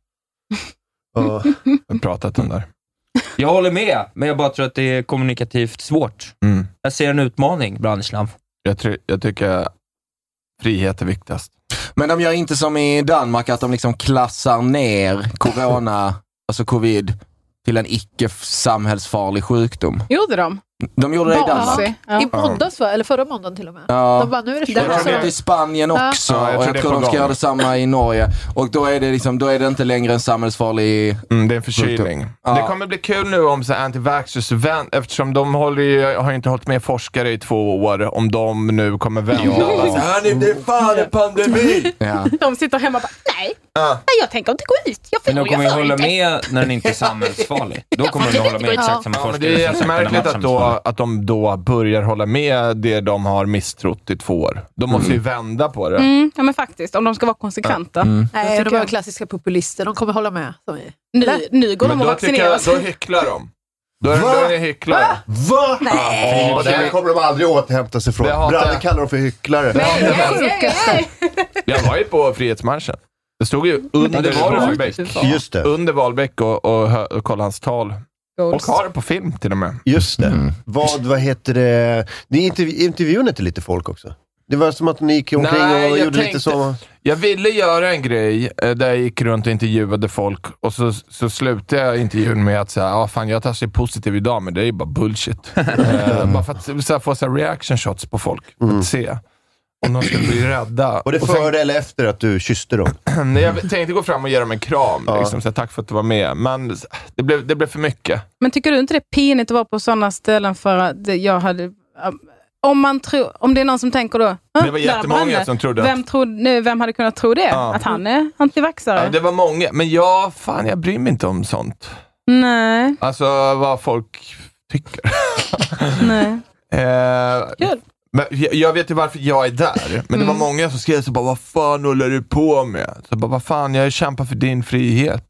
uh. Jag har pratat om det där. Jag håller med, men jag bara tror att det är kommunikativt svårt. Mm. Jag ser en utmaning, branschlam. Jag, tr- jag tycker frihet är viktigast. Men de gör inte som i Danmark, att de liksom klassar ner corona, alltså covid, till en icke-samhällsfarlig sjukdom. Gjorde de? De gjorde det i Danmark. Ja. I måndags, va? Eller förra måndagen till och med. Ja. De bara, nu är det jag tror det är i Spanien också. Ja. Jag och jag tror de ska göra detsamma i Norge. Och då är det liksom, då är det inte längre en samhällsfarlig... Mm, det är en förkylning. Ja. Det kommer bli kul nu om så anti-vaxxers vänt, eftersom de håller ju, har inte hållit med forskare i två år, om de nu kommer vända. Ja. Hörni, det är fan en pandemi! Ja. De sitter hemma och bara, nej, ja. nej, jag tänker inte gå ut. Jag får, men de kommer ju hålla inte. med när den inte är samhällsfarlig. Då kommer de hålla med exakt samma ja, forskare. Det är så märkligt att, då, att de då börjar hålla med det de har misstrott i två år. De måste mm. ju vända på det. Mm, ja, men faktiskt, om de ska vara konsekventa. Mm. Nej, de är klassiska populister. De kommer hålla med. Som vi. Nu, nu går men de och vaccineras. Då hycklar de. Då är, då är det hycklare. Va? Va? Nej. Ja, det här kommer de aldrig återhämta sig från. Branne kallar dem för hycklare. Nej, nej, nej, nej. Jag var ju på Frihetsmarschen. Det stod ju under det var Wahlbeck. Just det. Under Wahlbeck och, och, och kolla hans tal. Goals. Och har det på film till och med. Just det. Mm. Vad, vad heter det? Ni intervju- intervjuade inte lite folk också? Det var som att ni gick omkring Nej, och gjorde tänkte, lite så. Jag ville göra en grej där jag gick runt och intervjuade folk. Och så, så slutade jag intervjun med att säga, ja ah, fan jag tar sig positiv idag, men det är ju bara bullshit. uh, bara för att så här, få så här, reaction shots på folk. För att mm. se om de ska bli rädda. Och det före sen, eller efter att du kysste dem? Jag tänkte gå fram och ge dem en kram. Ja. Liksom, så här, tack för att du var med. Men det blev, det blev för mycket. Men tycker du inte det är pinigt att vara på sådana ställen för att jag hade... Om man tror, om det är någon som tänker då... Det var jättemånga som trodde. Vem, trodde, vem hade kunnat tro det? Ja. Att han är antivaxare? Ja, det var många. Men jag, fan, jag bryr mig inte om sånt. Nej. Alltså, vad folk tycker. Nej. eh, men jag, jag vet ju varför jag är där. Men mm. det var många som skrev så bara, vad fan håller du på med? Så bara, vad fan, jag kämpar för din frihet.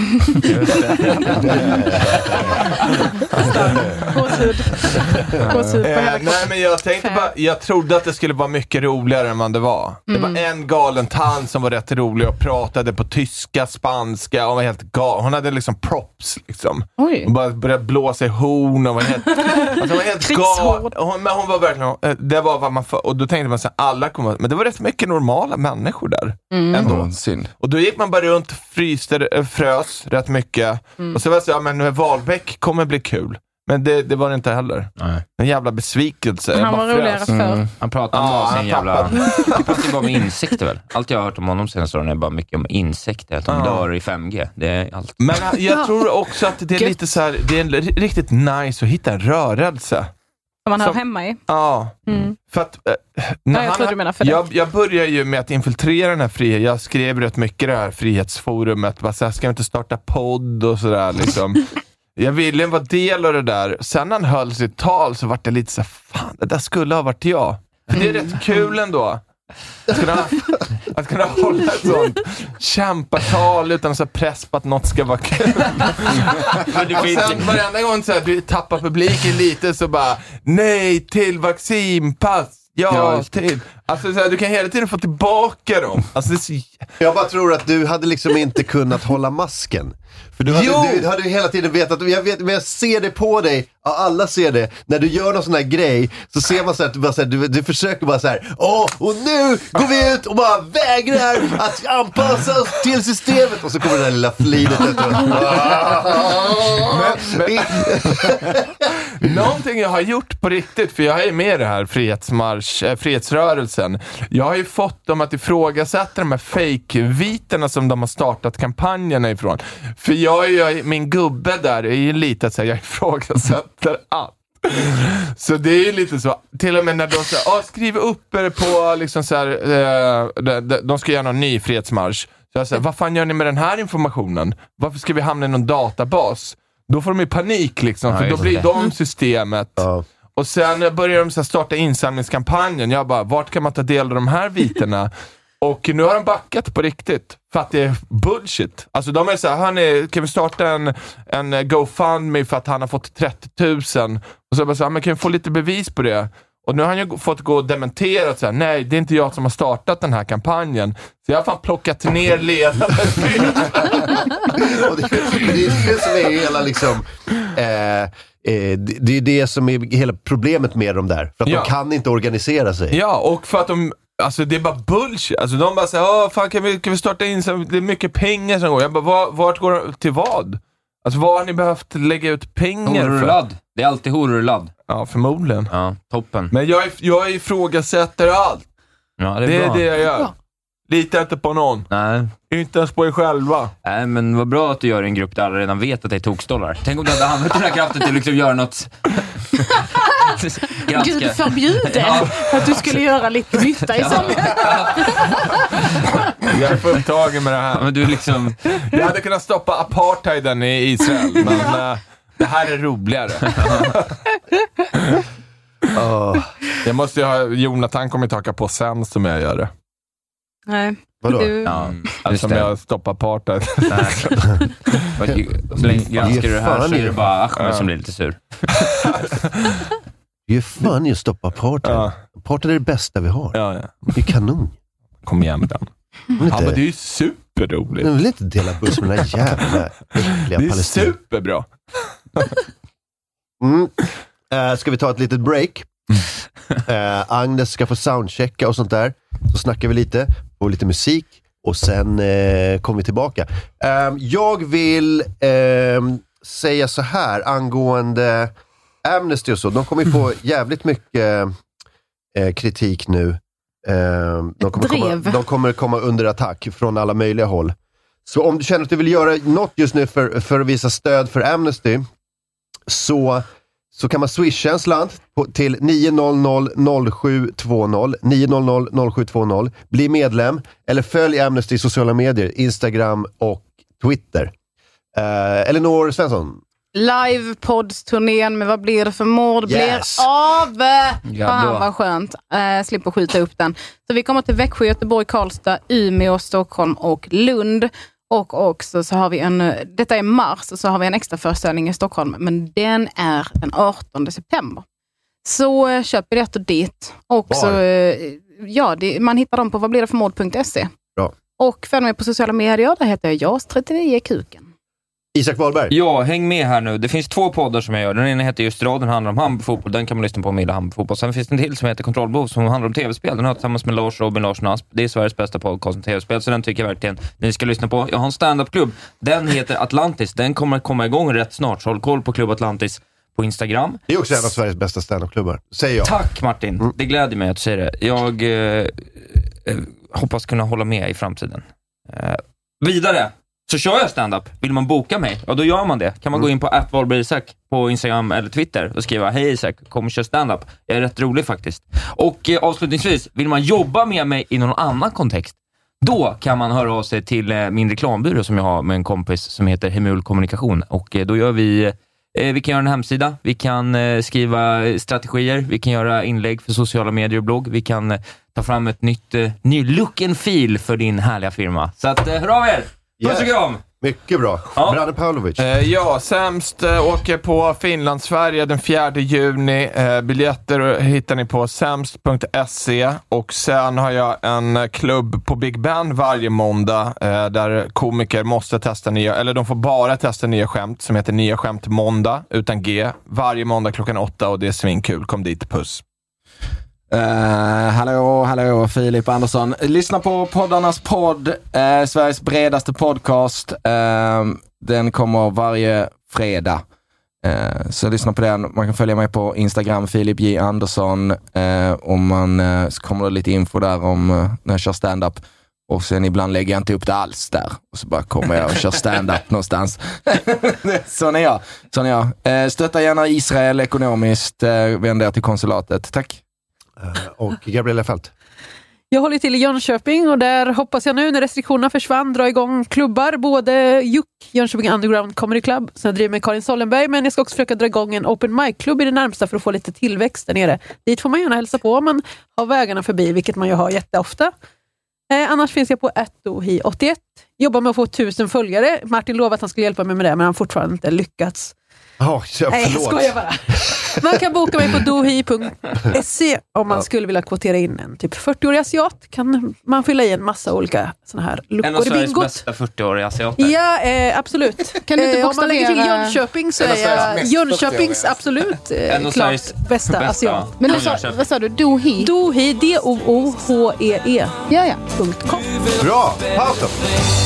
Gåshud. Gåshud på hela kroppen. Nej, men jag tänkte bara, jag trodde att det skulle vara mycket roligare än vad det var. Mm. Det var en galen tant som var rätt rolig och pratade på tyska, spanska och var helt galen. Hon hade liksom props liksom. Oj. Hon bara började blåsa i horn och var helt, alltså, var helt galen. Hon, men hon var verkligen, det var vad man för, och då tänkte man så här, alla kommer, men det var rätt mycket normala människor där. Mm. Ändå. Mm, synd. Och då gick man bara runt och fryste, frös rätt mycket. Mm. Och så var det så, ja men Wahlbeck kommer bli kul. Men det, det var det inte heller. Nej. En jävla besvikelse. Han var roligare förr. Mm. Han pratar om ah, sin jävla... Han pratar ju bara om insekter väl. Allt jag har hört om honom senaste åren är bara mycket om insekter. Att de ah. dör i fem G. Det är allt. Men jag tror också att det är lite så här, det är riktigt nice att hitta en rörelse. Som man har som, hemma i. Ja. Mm. För att... Äh, när ja, jag, han, du menar för jag, jag började ju med att infiltrera den här friheten. Jag skrev rätt mycket det här frihetsforumet. Bara så här, ska jag inte starta podd och sådär liksom. Jag ville vara del av det där. Sen när han höll sitt tal så var det lite så här, fan, det där skulle ha varit jag. För det är rätt kul ändå. Att kunna, att kunna hålla ett sånt kämpatal utan så press på att något ska vara kul. Och sen varenda gång så här, du tappar publiken lite så bara, nej till vaccinpass. Ja, typ. Alltså, så här, du kan hela tiden få tillbaka dem. Alltså, det är så... Jag bara tror att du hade liksom inte kunnat hålla masken. För du hade, du hade ju hela tiden vetat, och jag vet, men jag ser det på dig, ja, alla ser det, när du gör någon sån här grej, så ser man så att du, bara så här, du, du försöker bara så här, åh, och nu går vi ut och bara vägrar att anpassa oss till systemet, och så kommer det där lilla flinet efteråt. men, men, någonting jag har gjort på riktigt, för jag är med i det här frihetsmarsch, äh, frihetsrörelsen, jag har ju fått dem att ifrågasätta de här fake-viterna som de har startat kampanjerna ifrån. För jag är min gubbe där är ju lite att säga jag ifrågasätter allt. Så det är ju lite så, till och med när de säger, ah, skriv upp er på liksom så här, eh, de, de, de ska göra någon ny frihetsmarsch. Så jag säger, vad fan gör ni med den här informationen? Varför ska vi hamna i någon databas? Då får de ju panik liksom, ja, för då blir de systemet. Ja. Och sen börjar de så här starta insamlingskampanjen. Jag bara, vart kan man ta del av de här viterna? Och nu har de backat på riktigt. För att det är bullshit. Alltså de är så här, hörni, kan vi starta en, en GoFundMe för att han har fått trettio tusen? Och så jag bara så här, men kan vi få lite bevis på det? Och nu har han ju fått gå och dementera och så här, nej, det är inte jag som har startat den här kampanjen. Så jag har fan plockat ner ledaren. Och det, det är det som är hela liksom... Eh, eh, det, det är det som är hela problemet med dem där. För att ja. de kan inte organisera sig. Ja, och för att de... Alltså det är bara bullshit. Alltså de bara säger, åh fan kan vi, kan vi starta in så det är mycket pengar som går. Jag bara, var, vart går det till vad? Alltså vad har ni behövt lägga ut pengar horor för? Ladd. Det är alltid horor ladd. Ja, förmodligen. Ja, toppen. Men jag, jag ifrågasätter allt. Ja, det är, det, bra. är det jag gör. Ja. Litar inte på någon. Nej. Inte ens på er själva. Nej, men vad bra att du gör en grupp där alla redan vet att det är tokstollar. Tänk om du hade använt den här kraften till att liksom göra något... Gud förbjude ja. att du skulle göra lite nytta i ja. samhället. Jag är för upptagen med det här. Men du liksom... Jag hade kunnat stoppa apartheiden i Israel, men uh, det här är roligare. oh. Jag måste ju ha... Jonathan kommer inte haka på sen som jag gör det. Nej. Vadå? Du... Ja, alltså om jag stoppar apartheid. Så länge granskar du det här så är det bara Ahmed ja. som blir lite sur. Det är ju fan att stoppa apartheid. Ja. Apartheid är det bästa vi har. Ja, ja. Det är kanon. Kom igen med den. Men ja, men det är ju superroligt. Jag vill inte dela buss med den här jävla äckliga Det är Palestin. superbra. mm. uh, ska vi ta ett litet break? Uh, Agnes ska få soundchecka och sånt där. Så snackar vi lite, får lite musik och sen uh, kommer vi tillbaka. Uh, jag vill uh, säga så här angående Amnesty och så. De kommer ju få jävligt mycket uh, kritik nu. Uh, de, kommer komma, de kommer komma under attack från alla möjliga håll. Så om du känner att du vill göra något just nu för, för att visa stöd för Amnesty, så Så kan man swisha en slant på, till nio noll noll noll sju två noll nio noll noll noll sju två noll. Bli medlem eller följ Amnesty i sociala medier, Instagram och Twitter. Uh, Elinor Svensson. Live-poddsturnén med Vad blir det för mord Yes. blir av. Ja, Fan vad skönt. Uh, slipper skjuta upp den. Så vi kommer till Växjö, Göteborg, Karlstad, Umeå, Stockholm och Lund. Och också så har vi en, detta är mars, och så har vi en extra föreställning i Stockholm, men den är den artonde september. Så köp biljetter dit. Och Var? så, ja, det, man hittar dem på vad blir det för mord punkt se. Bra. Och följ mig på sociala medier, där heter jag Jas trettionio Kuken. Isak Wahlberg. Ja, häng med här nu. Det finns två poddar som jag gör. Den ena heter just Radio, den handlar om handbollsfotboll. Den kan man lyssna på med handbollsfotboll. Sen finns det en till som heter Kontrollbehov som handlar om tv-spel. Den har tillsammans med Lars Robin Larsson Asp. Det är Sveriges bästa podcast om tv-spel, så den tycker jag verkligen ni ska lyssna på. Jag har en stand-up-klubb. Den heter Atlantis. Den kommer komma igång rätt snart. Så håll koll på Klubb Atlantis på Instagram. Det är också en av Sveriges bästa stand-up-klubbar, säger jag. Tack Martin. Mm. Det gläder mig att du säger det. Jag eh, eh, hoppas kunna hålla med i framtiden. Eh, vidare. Så kör jag stand-up. Vill man boka mig? Ja, då gör man det. Kan man mm. gå in på at Wahlberg Isak på Instagram eller Twitter och skriva hej Isak, kom och kör stand-up. Jag är rätt rolig faktiskt. Och eh, avslutningsvis, vill man jobba med mig i någon annan kontext, då kan man höra av sig till eh, min reklambyrå som jag har med en kompis som heter Hemul Kommunikation. Och eh, då gör vi, eh, vi kan göra en hemsida, vi kan eh, skriva strategier, vi kan göra inlägg för sociala medier och blogg, vi kan eh, ta fram ett nytt eh, ny look and feel för din härliga firma. Så att, eh, hör av er! Puss och kram! Mycket bra. Ja. Branne Pavlovic. Eh, ja, sämst eh, åker på Finland-Sverige den fjärde juni. Eh, biljetter hittar ni på sämst punkt se. Och sen har jag en klubb på Big Ben varje måndag eh, där komiker måste testa nya, eller de får bara testa nya skämt som heter Nya skämt måndag utan G. Varje måndag klockan åtta och det är svinkul. Kom dit, puss. Uh, hallå, hallå, Filip Andersson. Lyssna på poddarnas podd, uh, Sveriges bredaste podcast. Uh, den kommer varje fredag. Uh, så lyssna på den. Man kan följa mig på Instagram, Filip J. Andersson. Uh, och man uh, så kommer det lite info där om uh, när jag kör stand-up. Och sen ibland lägger jag inte upp det alls där. Och så bara kommer jag och kör stand-up någonstans. Sån är jag. Sån är jag. Uh, stötta gärna Israel ekonomiskt. Uh, vänd er till konsulatet. Tack. Och Gabriella Fält. Jag håller till i Jönköping och där hoppas jag nu när restriktionerna försvann dra igång klubbar. Både Juck, Jönköping Underground Comedy Club, som jag driver med Karin Sollenberg, men jag ska också försöka dra igång en open mic-klubb i det närmsta för att få lite tillväxt där nere. Dit får man gärna hälsa på om man har vägarna förbi, vilket man ju har jätteofta. Eh, annars finns jag på dohi åttioett. Jobbar med att få tusen följare. Martin lovade att han skulle hjälpa mig med det, men han har fortfarande inte lyckats. Oh, ja, Nej, jag skojar bara. Man kan boka mig på dohi punkt se om man skulle vilja kvotera in en typ fyrtio-årig asiat. Kan man fylla i en massa olika såna här luckor en av i Sveriges bingot. bästa fyrtio-åriga asiater. Ja, eh, absolut. Kan du inte eh, om man lägger till bokstavera- Jönköping så En av är Sveriges jag mest Jönköpings fyrtio-åriga. absolut En eh, av klart Sveriges bästa, bästa asiat. Men du sa, vad sa du? Dohi? Dohi, D O O H E E. Ja, ja. Punkt com. Bra, paus då.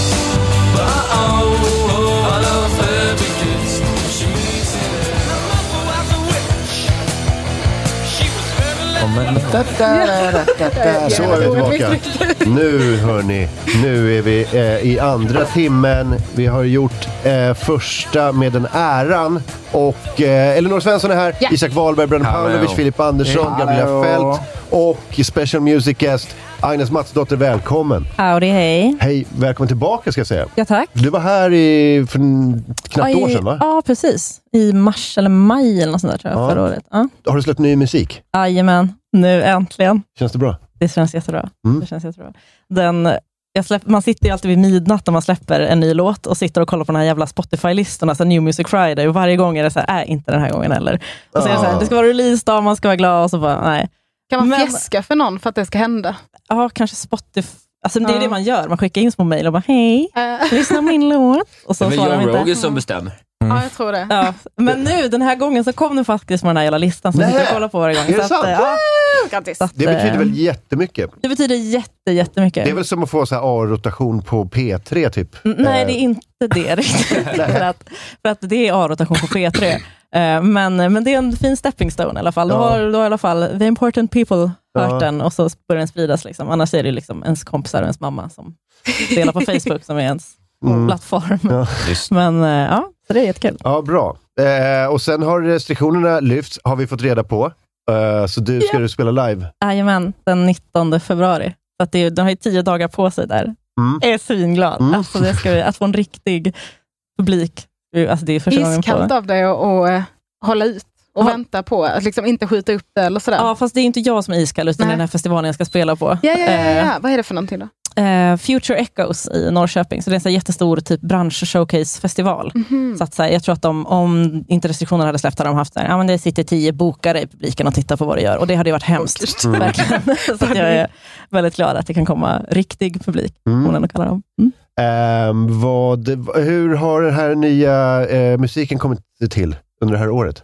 Så är vi tillbaka. Nu hörni, nu är vi eh, i andra timmen. Vi har gjort eh, första med den äran. Och eh, Elinor Svensson är här, Ja. Isak Wahlberg, Branne Hallå. Pavlovic, Filip Andersson, Hallå. Gabriella Fält och special music guest Agnes Matsdotter. Välkommen. Howdy, hej. Hej, välkommen tillbaka ska jag säga. Ja, tack. Du var här i för en- knappt Ja, år i- sedan, va? Ja, precis. I mars eller maj eller något sånt där, tror jag, Ja. förra året. Ja. Har du släppt ny musik? Jajamän, nu äntligen. Känns det bra? Det känns jättebra. Mm. Det känns jättebra. Den, jag släpp, man sitter ju alltid vid midnatt när man släpper en ny låt och sitter och kollar på den här jävla Spotify-listorna, så New Music Friday, och varje gång är det så här, äh, inte den här gången heller. Och så är det så här, det ska vara release-dag, man ska vara glad, och så bara, nej. Kan man Men- fjäska för någon för att det ska hända? Ja, kanske Spotify. Alltså det är Ja. det man gör. Man skickar in små mejl och bara, hej, lyssna på min låt. Och så Det är väl svarar de Joe inte. Rogan som bestämmer. Ja, jag tror det. Ja, men nu, den här gången så kom den faktiskt med den här jävla listan som jag sitter och kollar på varje gång. Är det Så sant? att, ja, Grattis. så att, Det betyder eh, väl jättemycket? Det betyder jätte, jättemycket. Det är väl som att få så här A-rotation på P tre typ? N- Nej, Eh, det är inte det riktigt. för, att, för att det är A-rotation på P tre. Eh, men, men det är en fin stepping stone i alla fall. Då Ja. har du i alla fall the important people hört Ja. den och så börjar den spridas. Liksom. Annars är det liksom ens kompisar och ens mamma som delar på Facebook som är ens Mm. plattform. Ja. Men eh, ja, så det är jättekul. Ja, bra. Eh, och sen har restriktionerna lyfts, har vi fått reda på. Eh, så du ska du spela live. Jajamän, den nittonde februari. Så att det, är- den har ju tio dagar på sig där. Mm. Jag är svinglad. Mm. Alltså det ska vi, att få en riktig publik. Alltså det är första gången Iskallt på. av dig att att, eh, hålla ut och Ja. vänta på att liksom inte skjuta upp det eller sådär. Ja, fast det är inte jag som är iskall, utan Nej. den här festivalen jag ska spela på. Ja, ja, ja, ja, Eh, ja. Vad är det för någonting då? eh, Future Echoes i Norrköping. Så det är en så här jättestor typ bransch-showcase-festival. Mhm. Så att så här, jag tror att de, om inte restriktionerna hade släppt, hade de haft så här, ja, men det sitter tio bokare i publiken och tittar på vad det gör. Och det hade ju varit hemskt. Mm. Verkligen. Så att jag är väldigt glad att det kan komma riktig publik. Mm. Hon ändå kallar dem. Mm. Ehm, vad, hur har den här nya eh, musiken kommit till under det här året?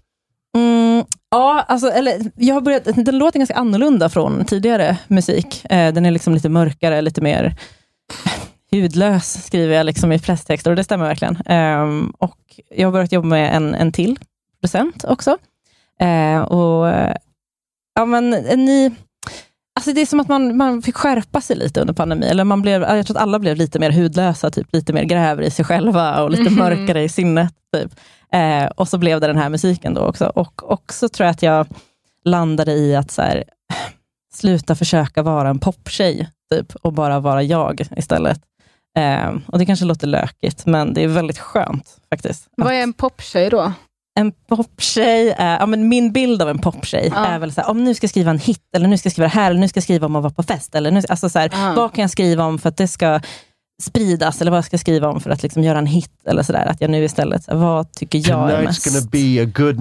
Mm, ja, alltså, eller, jag har börjat, den låter ganska annorlunda från tidigare musik. Eh, den är liksom lite mörkare, lite mer hudlös, skriver jag liksom i presstexter, och det stämmer verkligen. Ehm, och jag har börjat jobba med en, en till producent också. Eh, och ja, men en ny... Alltså det är som att man, man fick skärpa sig lite under pandemin. Eller man blev, jag tror att alla blev lite mer hudlösa, typ lite mer gräver i sig själva och lite Mhm. mörkare i sinnet. Typ. Eh, och så blev det den här musiken då också. Och också tror jag att jag landade i att så här, sluta försöka vara en poptjej typ, och bara vara jag istället. Eh, och det kanske låter lökigt, men det är väldigt skönt faktiskt. Vad är en poptjej då? En poptjej är, ja, men min bild av en poptjej Ja. är väl så här, om nu ska jag skriva en hit, eller nu ska jag skriva det här, eller nu ska jag skriva om att vara på fest, eller nu, alltså så här, Ja. vad kan jag skriva om för att det ska spridas eller vad jag ska skriva om för att liksom göra en hit eller sådär. Att jag nu istället, vad tycker jag är mest? Tonight's gonna be a good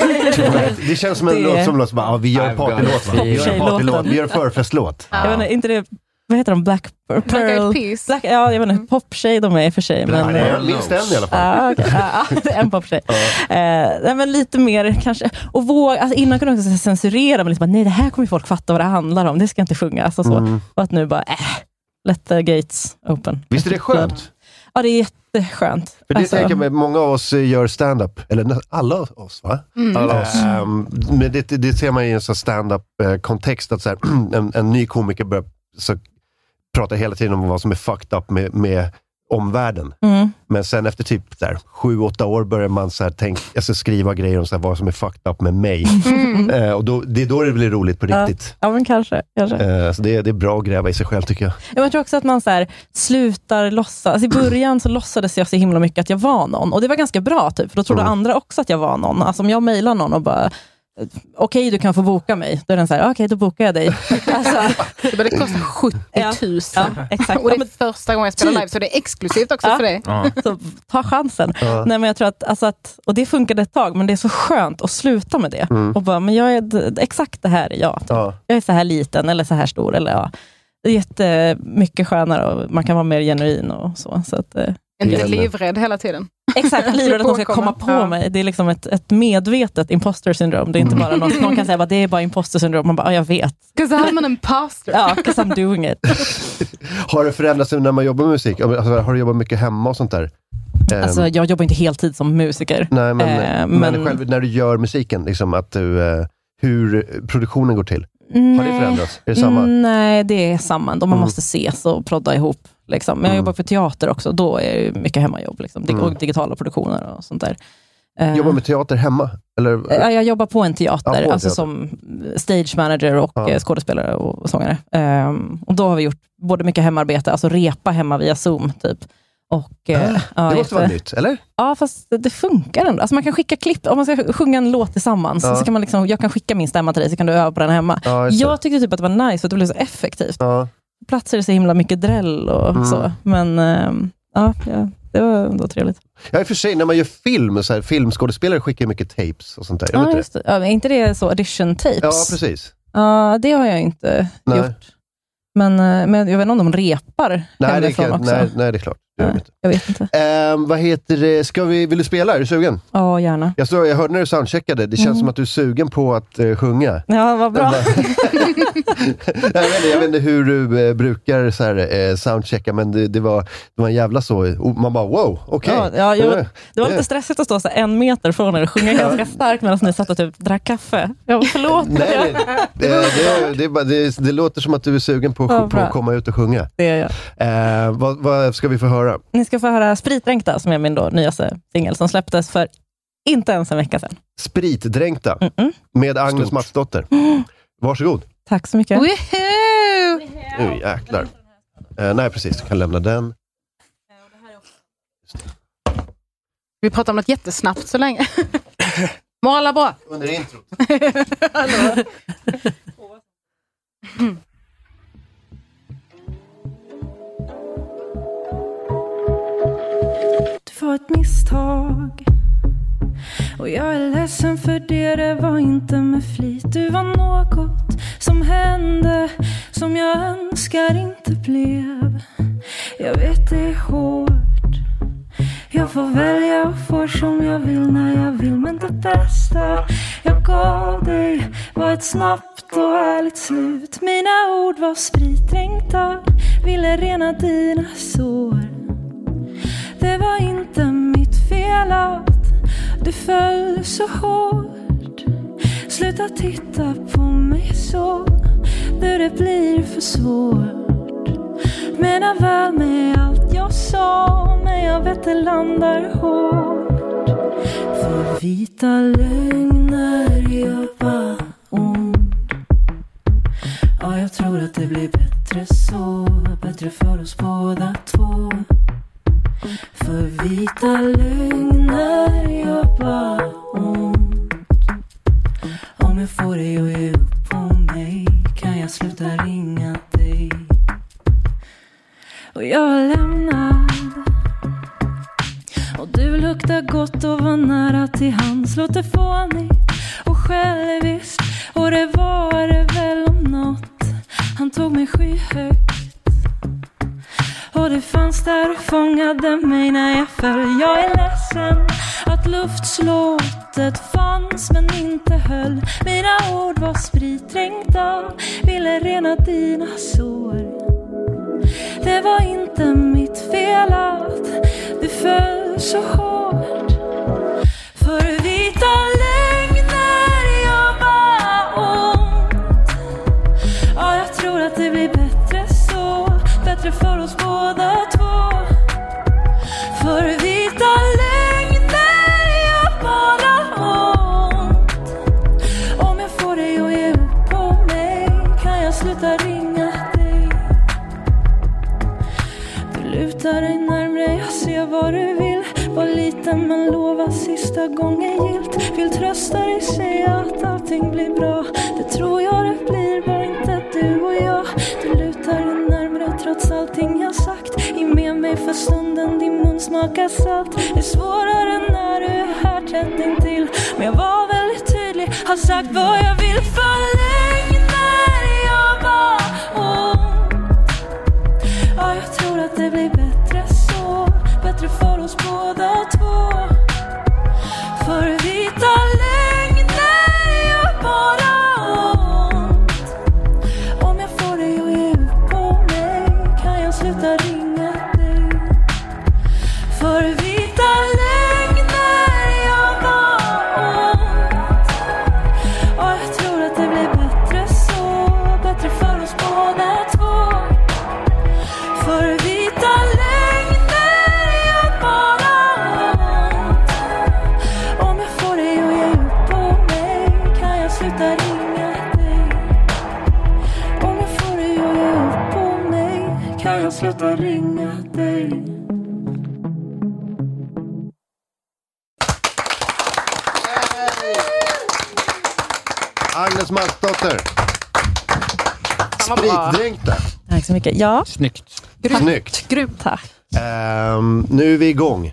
night. Det känns som en det... låt som låter som ja, vi gör en partylåt. Vi gör en partylåt. Vi gör en förfestlåt. Ja. Jag vet inte, inte det, vad heter de? Black Pearl? Black Eyed Peas. Black, ja, jag vet inte. Poptjej de är i och för sig. Men, jag minns den i alla fall. Ja, okay. ja, det är en poptjej. Ja. Eh, men lite mer kanske. Och våg, alltså, innan kunde jag också censurera men liksom, nej, det här kommer folk fatta vad det handlar om. Det ska inte sjunga. Alltså, så. Mm. Och att nu bara, äh, let the gates open. Visst är det skönt? Ja, det är jätteskönt. För det alltså. tänker jag med, många av oss gör stand-up. Eller alla oss, va? Mm. Alla oss. Um, men det, det ser man i en sån stand-up-kontext att så här, en, en ny komiker börjar så, prata hela tiden om vad som är fucked up med, med omvärlden. Mm. Men sen efter typ där, sju, åtta år börjar man så här tänka, jag ska skriva grejer om så här, vad som är fucked up med mig. Mm. Uh, och då, det är då det blir roligt på riktigt. Ja, ja men kanske. kanske. Uh, så det, det är bra att gräva i sig själv tycker jag. Jag tror också att man så här, slutar låtsas. Alltså, i början så låtsades jag så himla mycket att jag var någon. Och det var ganska bra typ. För då trodde mm. andra också att jag var någon. Alltså om jag mejlar någon och bara okej, okay, du kan få boka mig. Då är den så här, okej, okay, då bokar jag dig. Alltså, det kostar sjuttio tusen. Ja, ja, exakt. Och det är första gången jag spelar live, så det är exklusivt också ja. för dig. Ja. Så ta chansen. Ja. Nej, men jag tror att, alltså att, och det funkade ett tag, men det är så skönt att sluta med det. Mm. Och bara, men jag är, exakt det här är jag. Typ. Ja. Jag är så här liten eller så här stor. Eller ja. Det är jättemycket skönare och man kan vara mer genuin och så. så att, inte livrädd hela tiden. Exakt, livrädd att de ska komma på ja. mig. Det är liksom ett, ett medvetet imposter syndrom. Det är inte bara någon, någon kan säga att det är bara imposter syndrom. Man bara, ja, jag vet. Because I'm an imposter. Ja, because I'm doing it. Har det förändrats när man jobbar med musik? Alltså, har du jobbat mycket hemma och sånt där? Alltså, jag jobbar inte heltid som musiker. Nej, men, eh, men, men själv när du gör musiken, liksom, att du, uh, hur produktionen går till? Nej. Har det förändrats? Är det samma? Nej, det är samma. De man mm. måste ses och prodda ihop. Liksom. Men jag mm. jobbar för teater också. Då är det mycket hemmajobb. Liksom. Mm. Och digitala produktioner och sånt där. Jobbar med teater hemma? Eller? Ja, jag jobbar på en teater. Ja, på en alltså teater. Som stage manager och ja. skådespelare och sångare. Um, och då har vi gjort både mycket hemarbete, alltså repa hemma via Zoom typ. Och, ah, uh, det ja, måste vara nytt, eller? Ja, fast det funkar ändå. Alltså man kan skicka klipp, om man ska sjunga en låt tillsammans, ja. så kan man liksom, jag kan skicka min stämma till dig, så kan du öva på den hemma. Ja, jag tyckte typ att det var nice, för att det blev så effektivt. Ja. Platser är så himla mycket dräll och mm. så. Men um, ja, ja, det var ändå trevligt. Ja, i och för sig, när man gör film, så här, filmskådespelare skickar mycket tapes och sånt där. Jag ja, vet just det. Ja, är inte det så audition tapes? Ja, precis. Ja, det har jag inte nej. gjort. Men, men jag vet inte om de repar nej, det kan, också. Nej, nej, det är klart. Nej, jag vet inte. Um, vad heter det? Ska vi, vill du spela? Är du sugen? Ja, gärna. Jag, så, jag hörde när du soundcheckade. Det känns mm. som att du är sugen på att uh, sjunga. Ja, vad bra. jag, vet inte, jag vet inte hur du uh, brukar så här, uh, soundchecka, men det, det, var, det var en jävla så. Uh, man bara, wow, okej. Okay. Ja, ja, det var lite stressigt att stå så en meter från er och sjunga ganska starkt medan ni satt och typ drack kaffe. Jag förlåt. Nej, det, det, det, det, det, det, det låter som att du är sugen på, ja, på att komma ut och sjunga. Det är jag. Uh, vad, vad ska vi få höra? Ni ska få höra Spritdränkta, som är min då nyaste singel som släpptes för inte ens en vecka sedan. Spritdränkta Mm-mm. med Agnes Stort. Matsdotter. Mm. Varsågod. Tack så mycket. Woohoo! Nu jäklar. Uh, nej, precis. Du kan lämna den. Vi pratar om något jättesnabbt så länge. Mår alla bra? Under intro. mm. Det var ett misstag och jag är ledsen för det, det var inte med flit. Du var något som hände som jag önskar inte blev. Jag vet det är hårt, jag får välja och får som jag vill när jag vill. Men det bästa jag gav dig var ett snabbt och ärligt slut. Mina ord var spritdränkta, ville rena dina sår. Det var inte mitt fel att du föll så hårt. Sluta titta på mig så, nu det blir för svårt. Menar väl med allt jag sa, men jag vet det landar hårt. För vita lögner gör bara ont. Ja, jag tror att det blir bättre så, bättre för oss båda två. För vita lögner gör bara ont. Om jag får dig att ge upp på mig, kan jag sluta ringa dig. Och jag lämnar känns låter fånigt och själviskt. Och det var det väl om något. Han tog mig skyhögt. Och det fanns där och fångade mig när jag föll. Jag är ledsen att luftslottet fanns men inte höll. Mina ord var sprittränkta, ville rena dina sår. Det var inte mitt fel att du föll så hårt. För vita lögner jag var ont. Ja, jag tror att det blir bättre så. Bättre för oss båda två. För vita lögner jag bara ont. Om jag får dig att ge upp på mig kan jag sluta ringa dig. Du lutar dig närmare, jag ser vad du vill. Var liten men lova sista gången gilt. Vill trösta dig, säga att allting blir bra. Det tror jag det blir, bara inte du och jag. Du lutar dig närmare trots allting jag sagt. Ge med mig för stunden, din mun smakar salt. Det är svårare när du är här tätt intill. Men jag var väldigt tydlig, har sagt vad jag vill. För lögner jag var ont. Ja, jag tror att det blir bättre så. Bättre för oss båda två. För vita lögner jag bara ont. Om jag får dig att ge upp på mig kan jag sluta ringa dig. För vita lögner jag var ont. Och jag tror att det blir bättre så. Bättre för oss båda två. För vita lögner jag bara ont. Om jag får dig att ge upp på mig kan jag sluta ringa dig. Om jag får dig att ge upp på mig kan jag sluta ringa dig. Agnes Malmsdotter. Spritdränkta. Tack så mycket. Ja. Snyggt. Grymt. Snyggt. Grymt, tack. Um, nu är vi igång.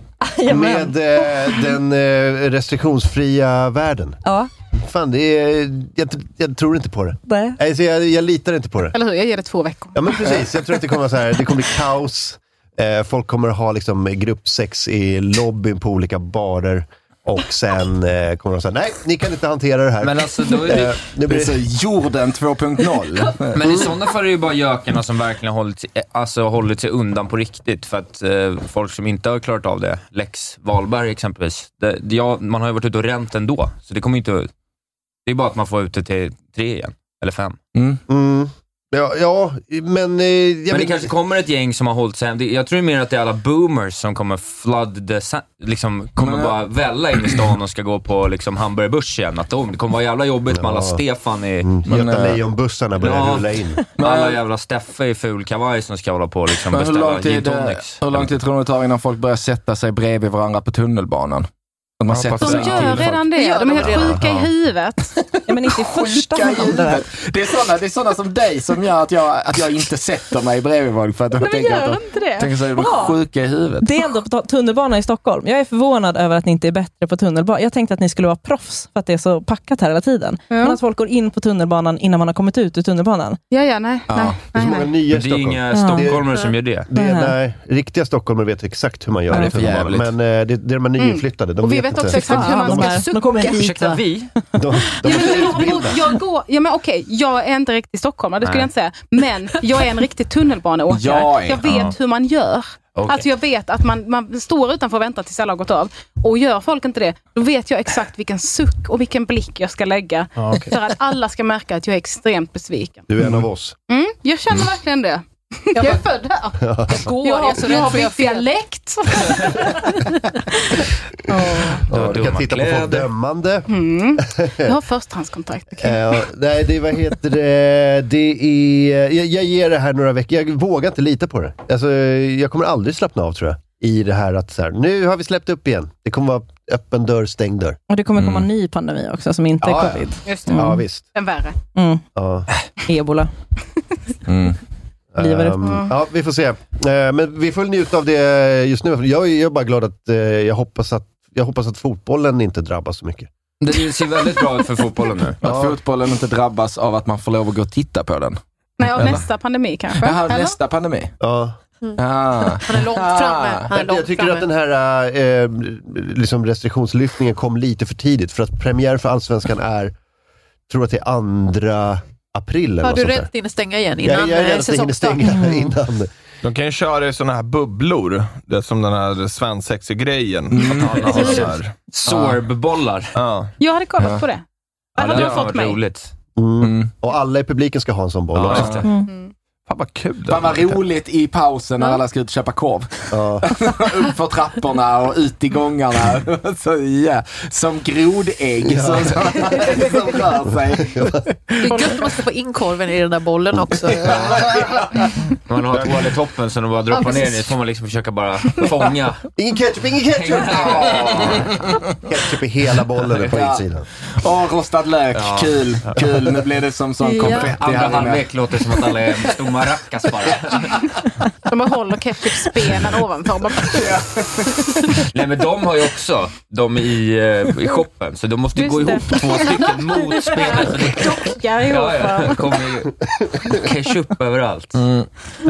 Med uh, den uh, restriktionsfria världen. Ja. Fan, det är, jag, jag tror inte på det. Nej. Alltså, jag, jag litar inte på det. Eller hur, jag ger det två veckor. Ja, men precis. Jag tror att det kommer så här, det kommer bli kaos. Eh, folk kommer ha liksom gruppsex i lobbyn på olika barer. Och sen eh, kommer de säga, nej, ni kan inte hantera det här. Men alltså, då är det, eh, det blir så jorden två punkt noll. Men i sådana fall är det ju bara gökarna som verkligen hållit, alltså, hållit sig undan på riktigt. För att eh, folk som inte har klarat av det, Lex Wahlberg exempelvis, det, det, ja, man har ju varit ute och ränt ändå. Så det kommer inte, det är bara att man får ut det till tre igen, eller fem. Mm. Mm. Ja, ja, men... Eh, jag men det men... kanske kommer ett gäng som har hållit sig. Jag tror mer att det är alla boomers som kommer flood the sun, liksom kommer men, bara välla in i stan och ska gå på liksom Hamburgerbörs igen. Att oh, det kommer vara jävla jobbigt ja. med alla Stefan i... Mm, Göta Lejon-bussarna börjar ja, rulla in. Alla jävla Steffe i ful kavaj som ska hålla på liksom beställa hur lång tid, gin tonics. Hur lång tid tror du det tar innan folk börjar sätta sig bredvid varandra på tunnelbanan? Man ja, de gör redan det. Ja, de är helt sjuka i huvudet. Ja, men inte i första hand. Det är sådana, det är sådana som dig som gör att jag, att jag inte sätter mig bredvid folk. För att jag tänker att inte det. Tänker så är de sjuka i huvudet. Det är ändå på tunnelbana i Stockholm. Jag är förvånad över att ni inte är bättre på tunnelbana. Jag tänkte att ni skulle vara proffs för att det är så packat här hela tiden. Ja. Men att folk går in på tunnelbanan innan man har kommit ut ur tunnelbanan. Ja, ja, nej. Ja. nej, det är så många nej. nya det är inga stockholmare som gör det. det är, nej, riktiga stockholmare vet exakt hur man gör det. det men eh, det, det är de här nyinflyttade. De och vi vet, vet också exakt hur man ska sucka. Ursäkta, vi? De, de ja, men jag, jag går, ja men okej, jag är inte riktigt stockholmare, det skulle jag inte säga. Men jag är en riktig tunnelbaneåkare. Jag, jag vet ja. hur man gör. Okay. Alltså jag vet att man, man står utanför och väntar tills alla har gått av. Och gör folk inte det, då vet jag exakt vilken suck och vilken blick jag ska lägga. Ah, okay. För att alla ska märka att jag är extrat besviken. Du är en av oss. Mm, jag känner mm. verkligen det. Jag är född här. Ja. Jag går, jag, jag är så rädd för jag har dialekt. oh. Ja, du kan titta på folk dömande. Mm. Jag har förstahandskontakt. Okay. Uh, nej, det vad heter det? Det är, jag, jag ger det här några veckor. Jag vågar inte lita på det. Alltså, jag kommer aldrig slappna av, tror jag. I det här att så här, nu har vi släppt upp igen. Det kommer vara öppen dörr, stängd dörr. Och det kommer komma en ny pandemi också som inte ja, är covid. Just det. Mm. Ja, visst. En värre. Mm. Ja. Ebola. Mm. Um, ja, vi får se. Uh, men vi får njuta av det just nu. Jag är, jag är bara glad att uh, jag hoppas att jag hoppas att fotbollen inte drabbas så mycket. Det ser väldigt bra ut för fotbollen nu. Ja. Att fotbollen inte drabbas av att man får lov att gå och titta på den. Nej, och nästa pandemi kanske. Jaha, nästa pandemi. Ja. Mm. Ah. Han är långt framme. Han är långt jag tycker framme. att den här eh, liksom restriktionslyftningen kom lite för tidigt. För att premiär för Allsvenskan är, tror att det är andra april. Har du rätt in att stänga igen innan jag, jag är rädd att hinner stänga innan. De kan ju köra i såna här bubblor. Det är som den här svensexig-grejen. Mm. Att alla har så här. Sorb-bollar. Ja. Jag hade kollat ja. på det. Ja, hade det du har fått varit mig. roligt. Mm. Mm. Och alla i publiken ska ha en sån boll ja, också. Mm. Fan vad kul. Fan vad roligt i pausen när alla ska ut och köpa korv. Ja. Upp för trapporna och ut i gångarna. Så, ja. Som grodägg ja. som, som, som rör sig. Det är gött att man ska få in korven i den där bollen också. Man har hål i toppen så de bara droppar ner det. Så får man liksom försöka bara fånga. Ingen ketchup, ingen ketchup! Ketchup i hela bollen på insidan. Åh, oh, rostad lök. Ja. Kul, kul. Nu blir det som sån konfetti. Ja. Andra halvlek låter som att alla är stora maracas bara. De håller ketchup-spenen ovanför. Nej, men de har ju också de i, uh, i shoppen. Så de måste Just gå det. ihop två stycken mot spenen. Så det dockar ihop. Ja, ja. Det kommer ju ketchup överallt. Mm. um,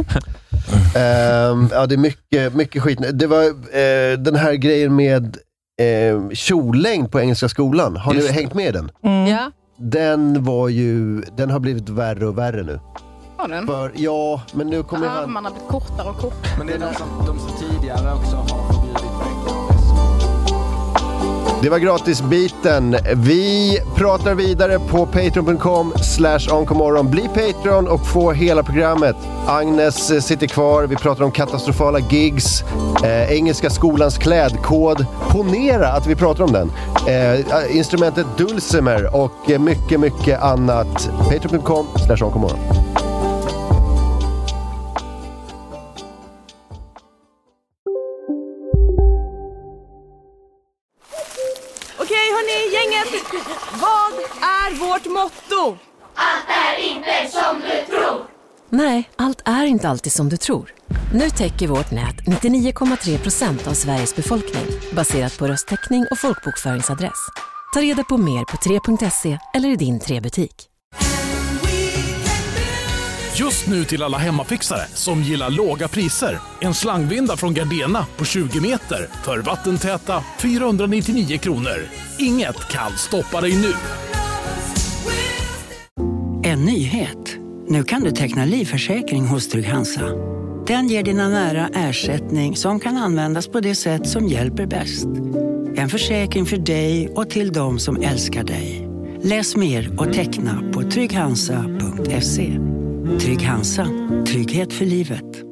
ja, det är mycket, mycket skit. Det var uh, den här grejen med uh, kjollängd på Engelska skolan. Har Just ni hängt med den? Mm. Ja. Den var ju, den har blivit värre och värre nu. Har den? För, ja, men nu kommer han... Armarna blir kortare och kortare. Men det är de som, de som tidigare också har förbjudit bäcken. Det var gratisbiten. Vi pratar vidare på patreon punkt com slash onkomorron. Bli Patreon och få hela programmet. Agnes sitter kvar. Vi pratar om katastrofala gigs. Eh, engelska skolans klädkod. Ponera att vi pratar om den. Eh, instrumentet dulcimer och mycket, mycket annat. patreon punkt com slash onkomorron. Okej hörni, gänget. Vad är vårt motto? Allt är inte som du tror. Nej, allt är inte alltid som du tror. Nu täcker vårt nät nittionio komma tre procent av Sveriges befolkning baserat på röstteckning och folkbokföringsadress. Ta reda på mer på tre punkt se eller i din tre-butik. Just nu till alla hemmafixare som gillar låga priser. En slangvinda från Gardena på tjugo meter för vattentäta fyrahundranittionio kronor. Inget kan stoppa dig nu. En nyhet. Nu kan du teckna livförsäkring hos Trygg-Hansa. Den ger dina nära ersättning som kan användas på det sätt som hjälper bäst. En försäkring för dig och till de som älskar dig. Läs mer och teckna på trygg hansa punkt se. Trygg-Hansa. Trygghet för livet.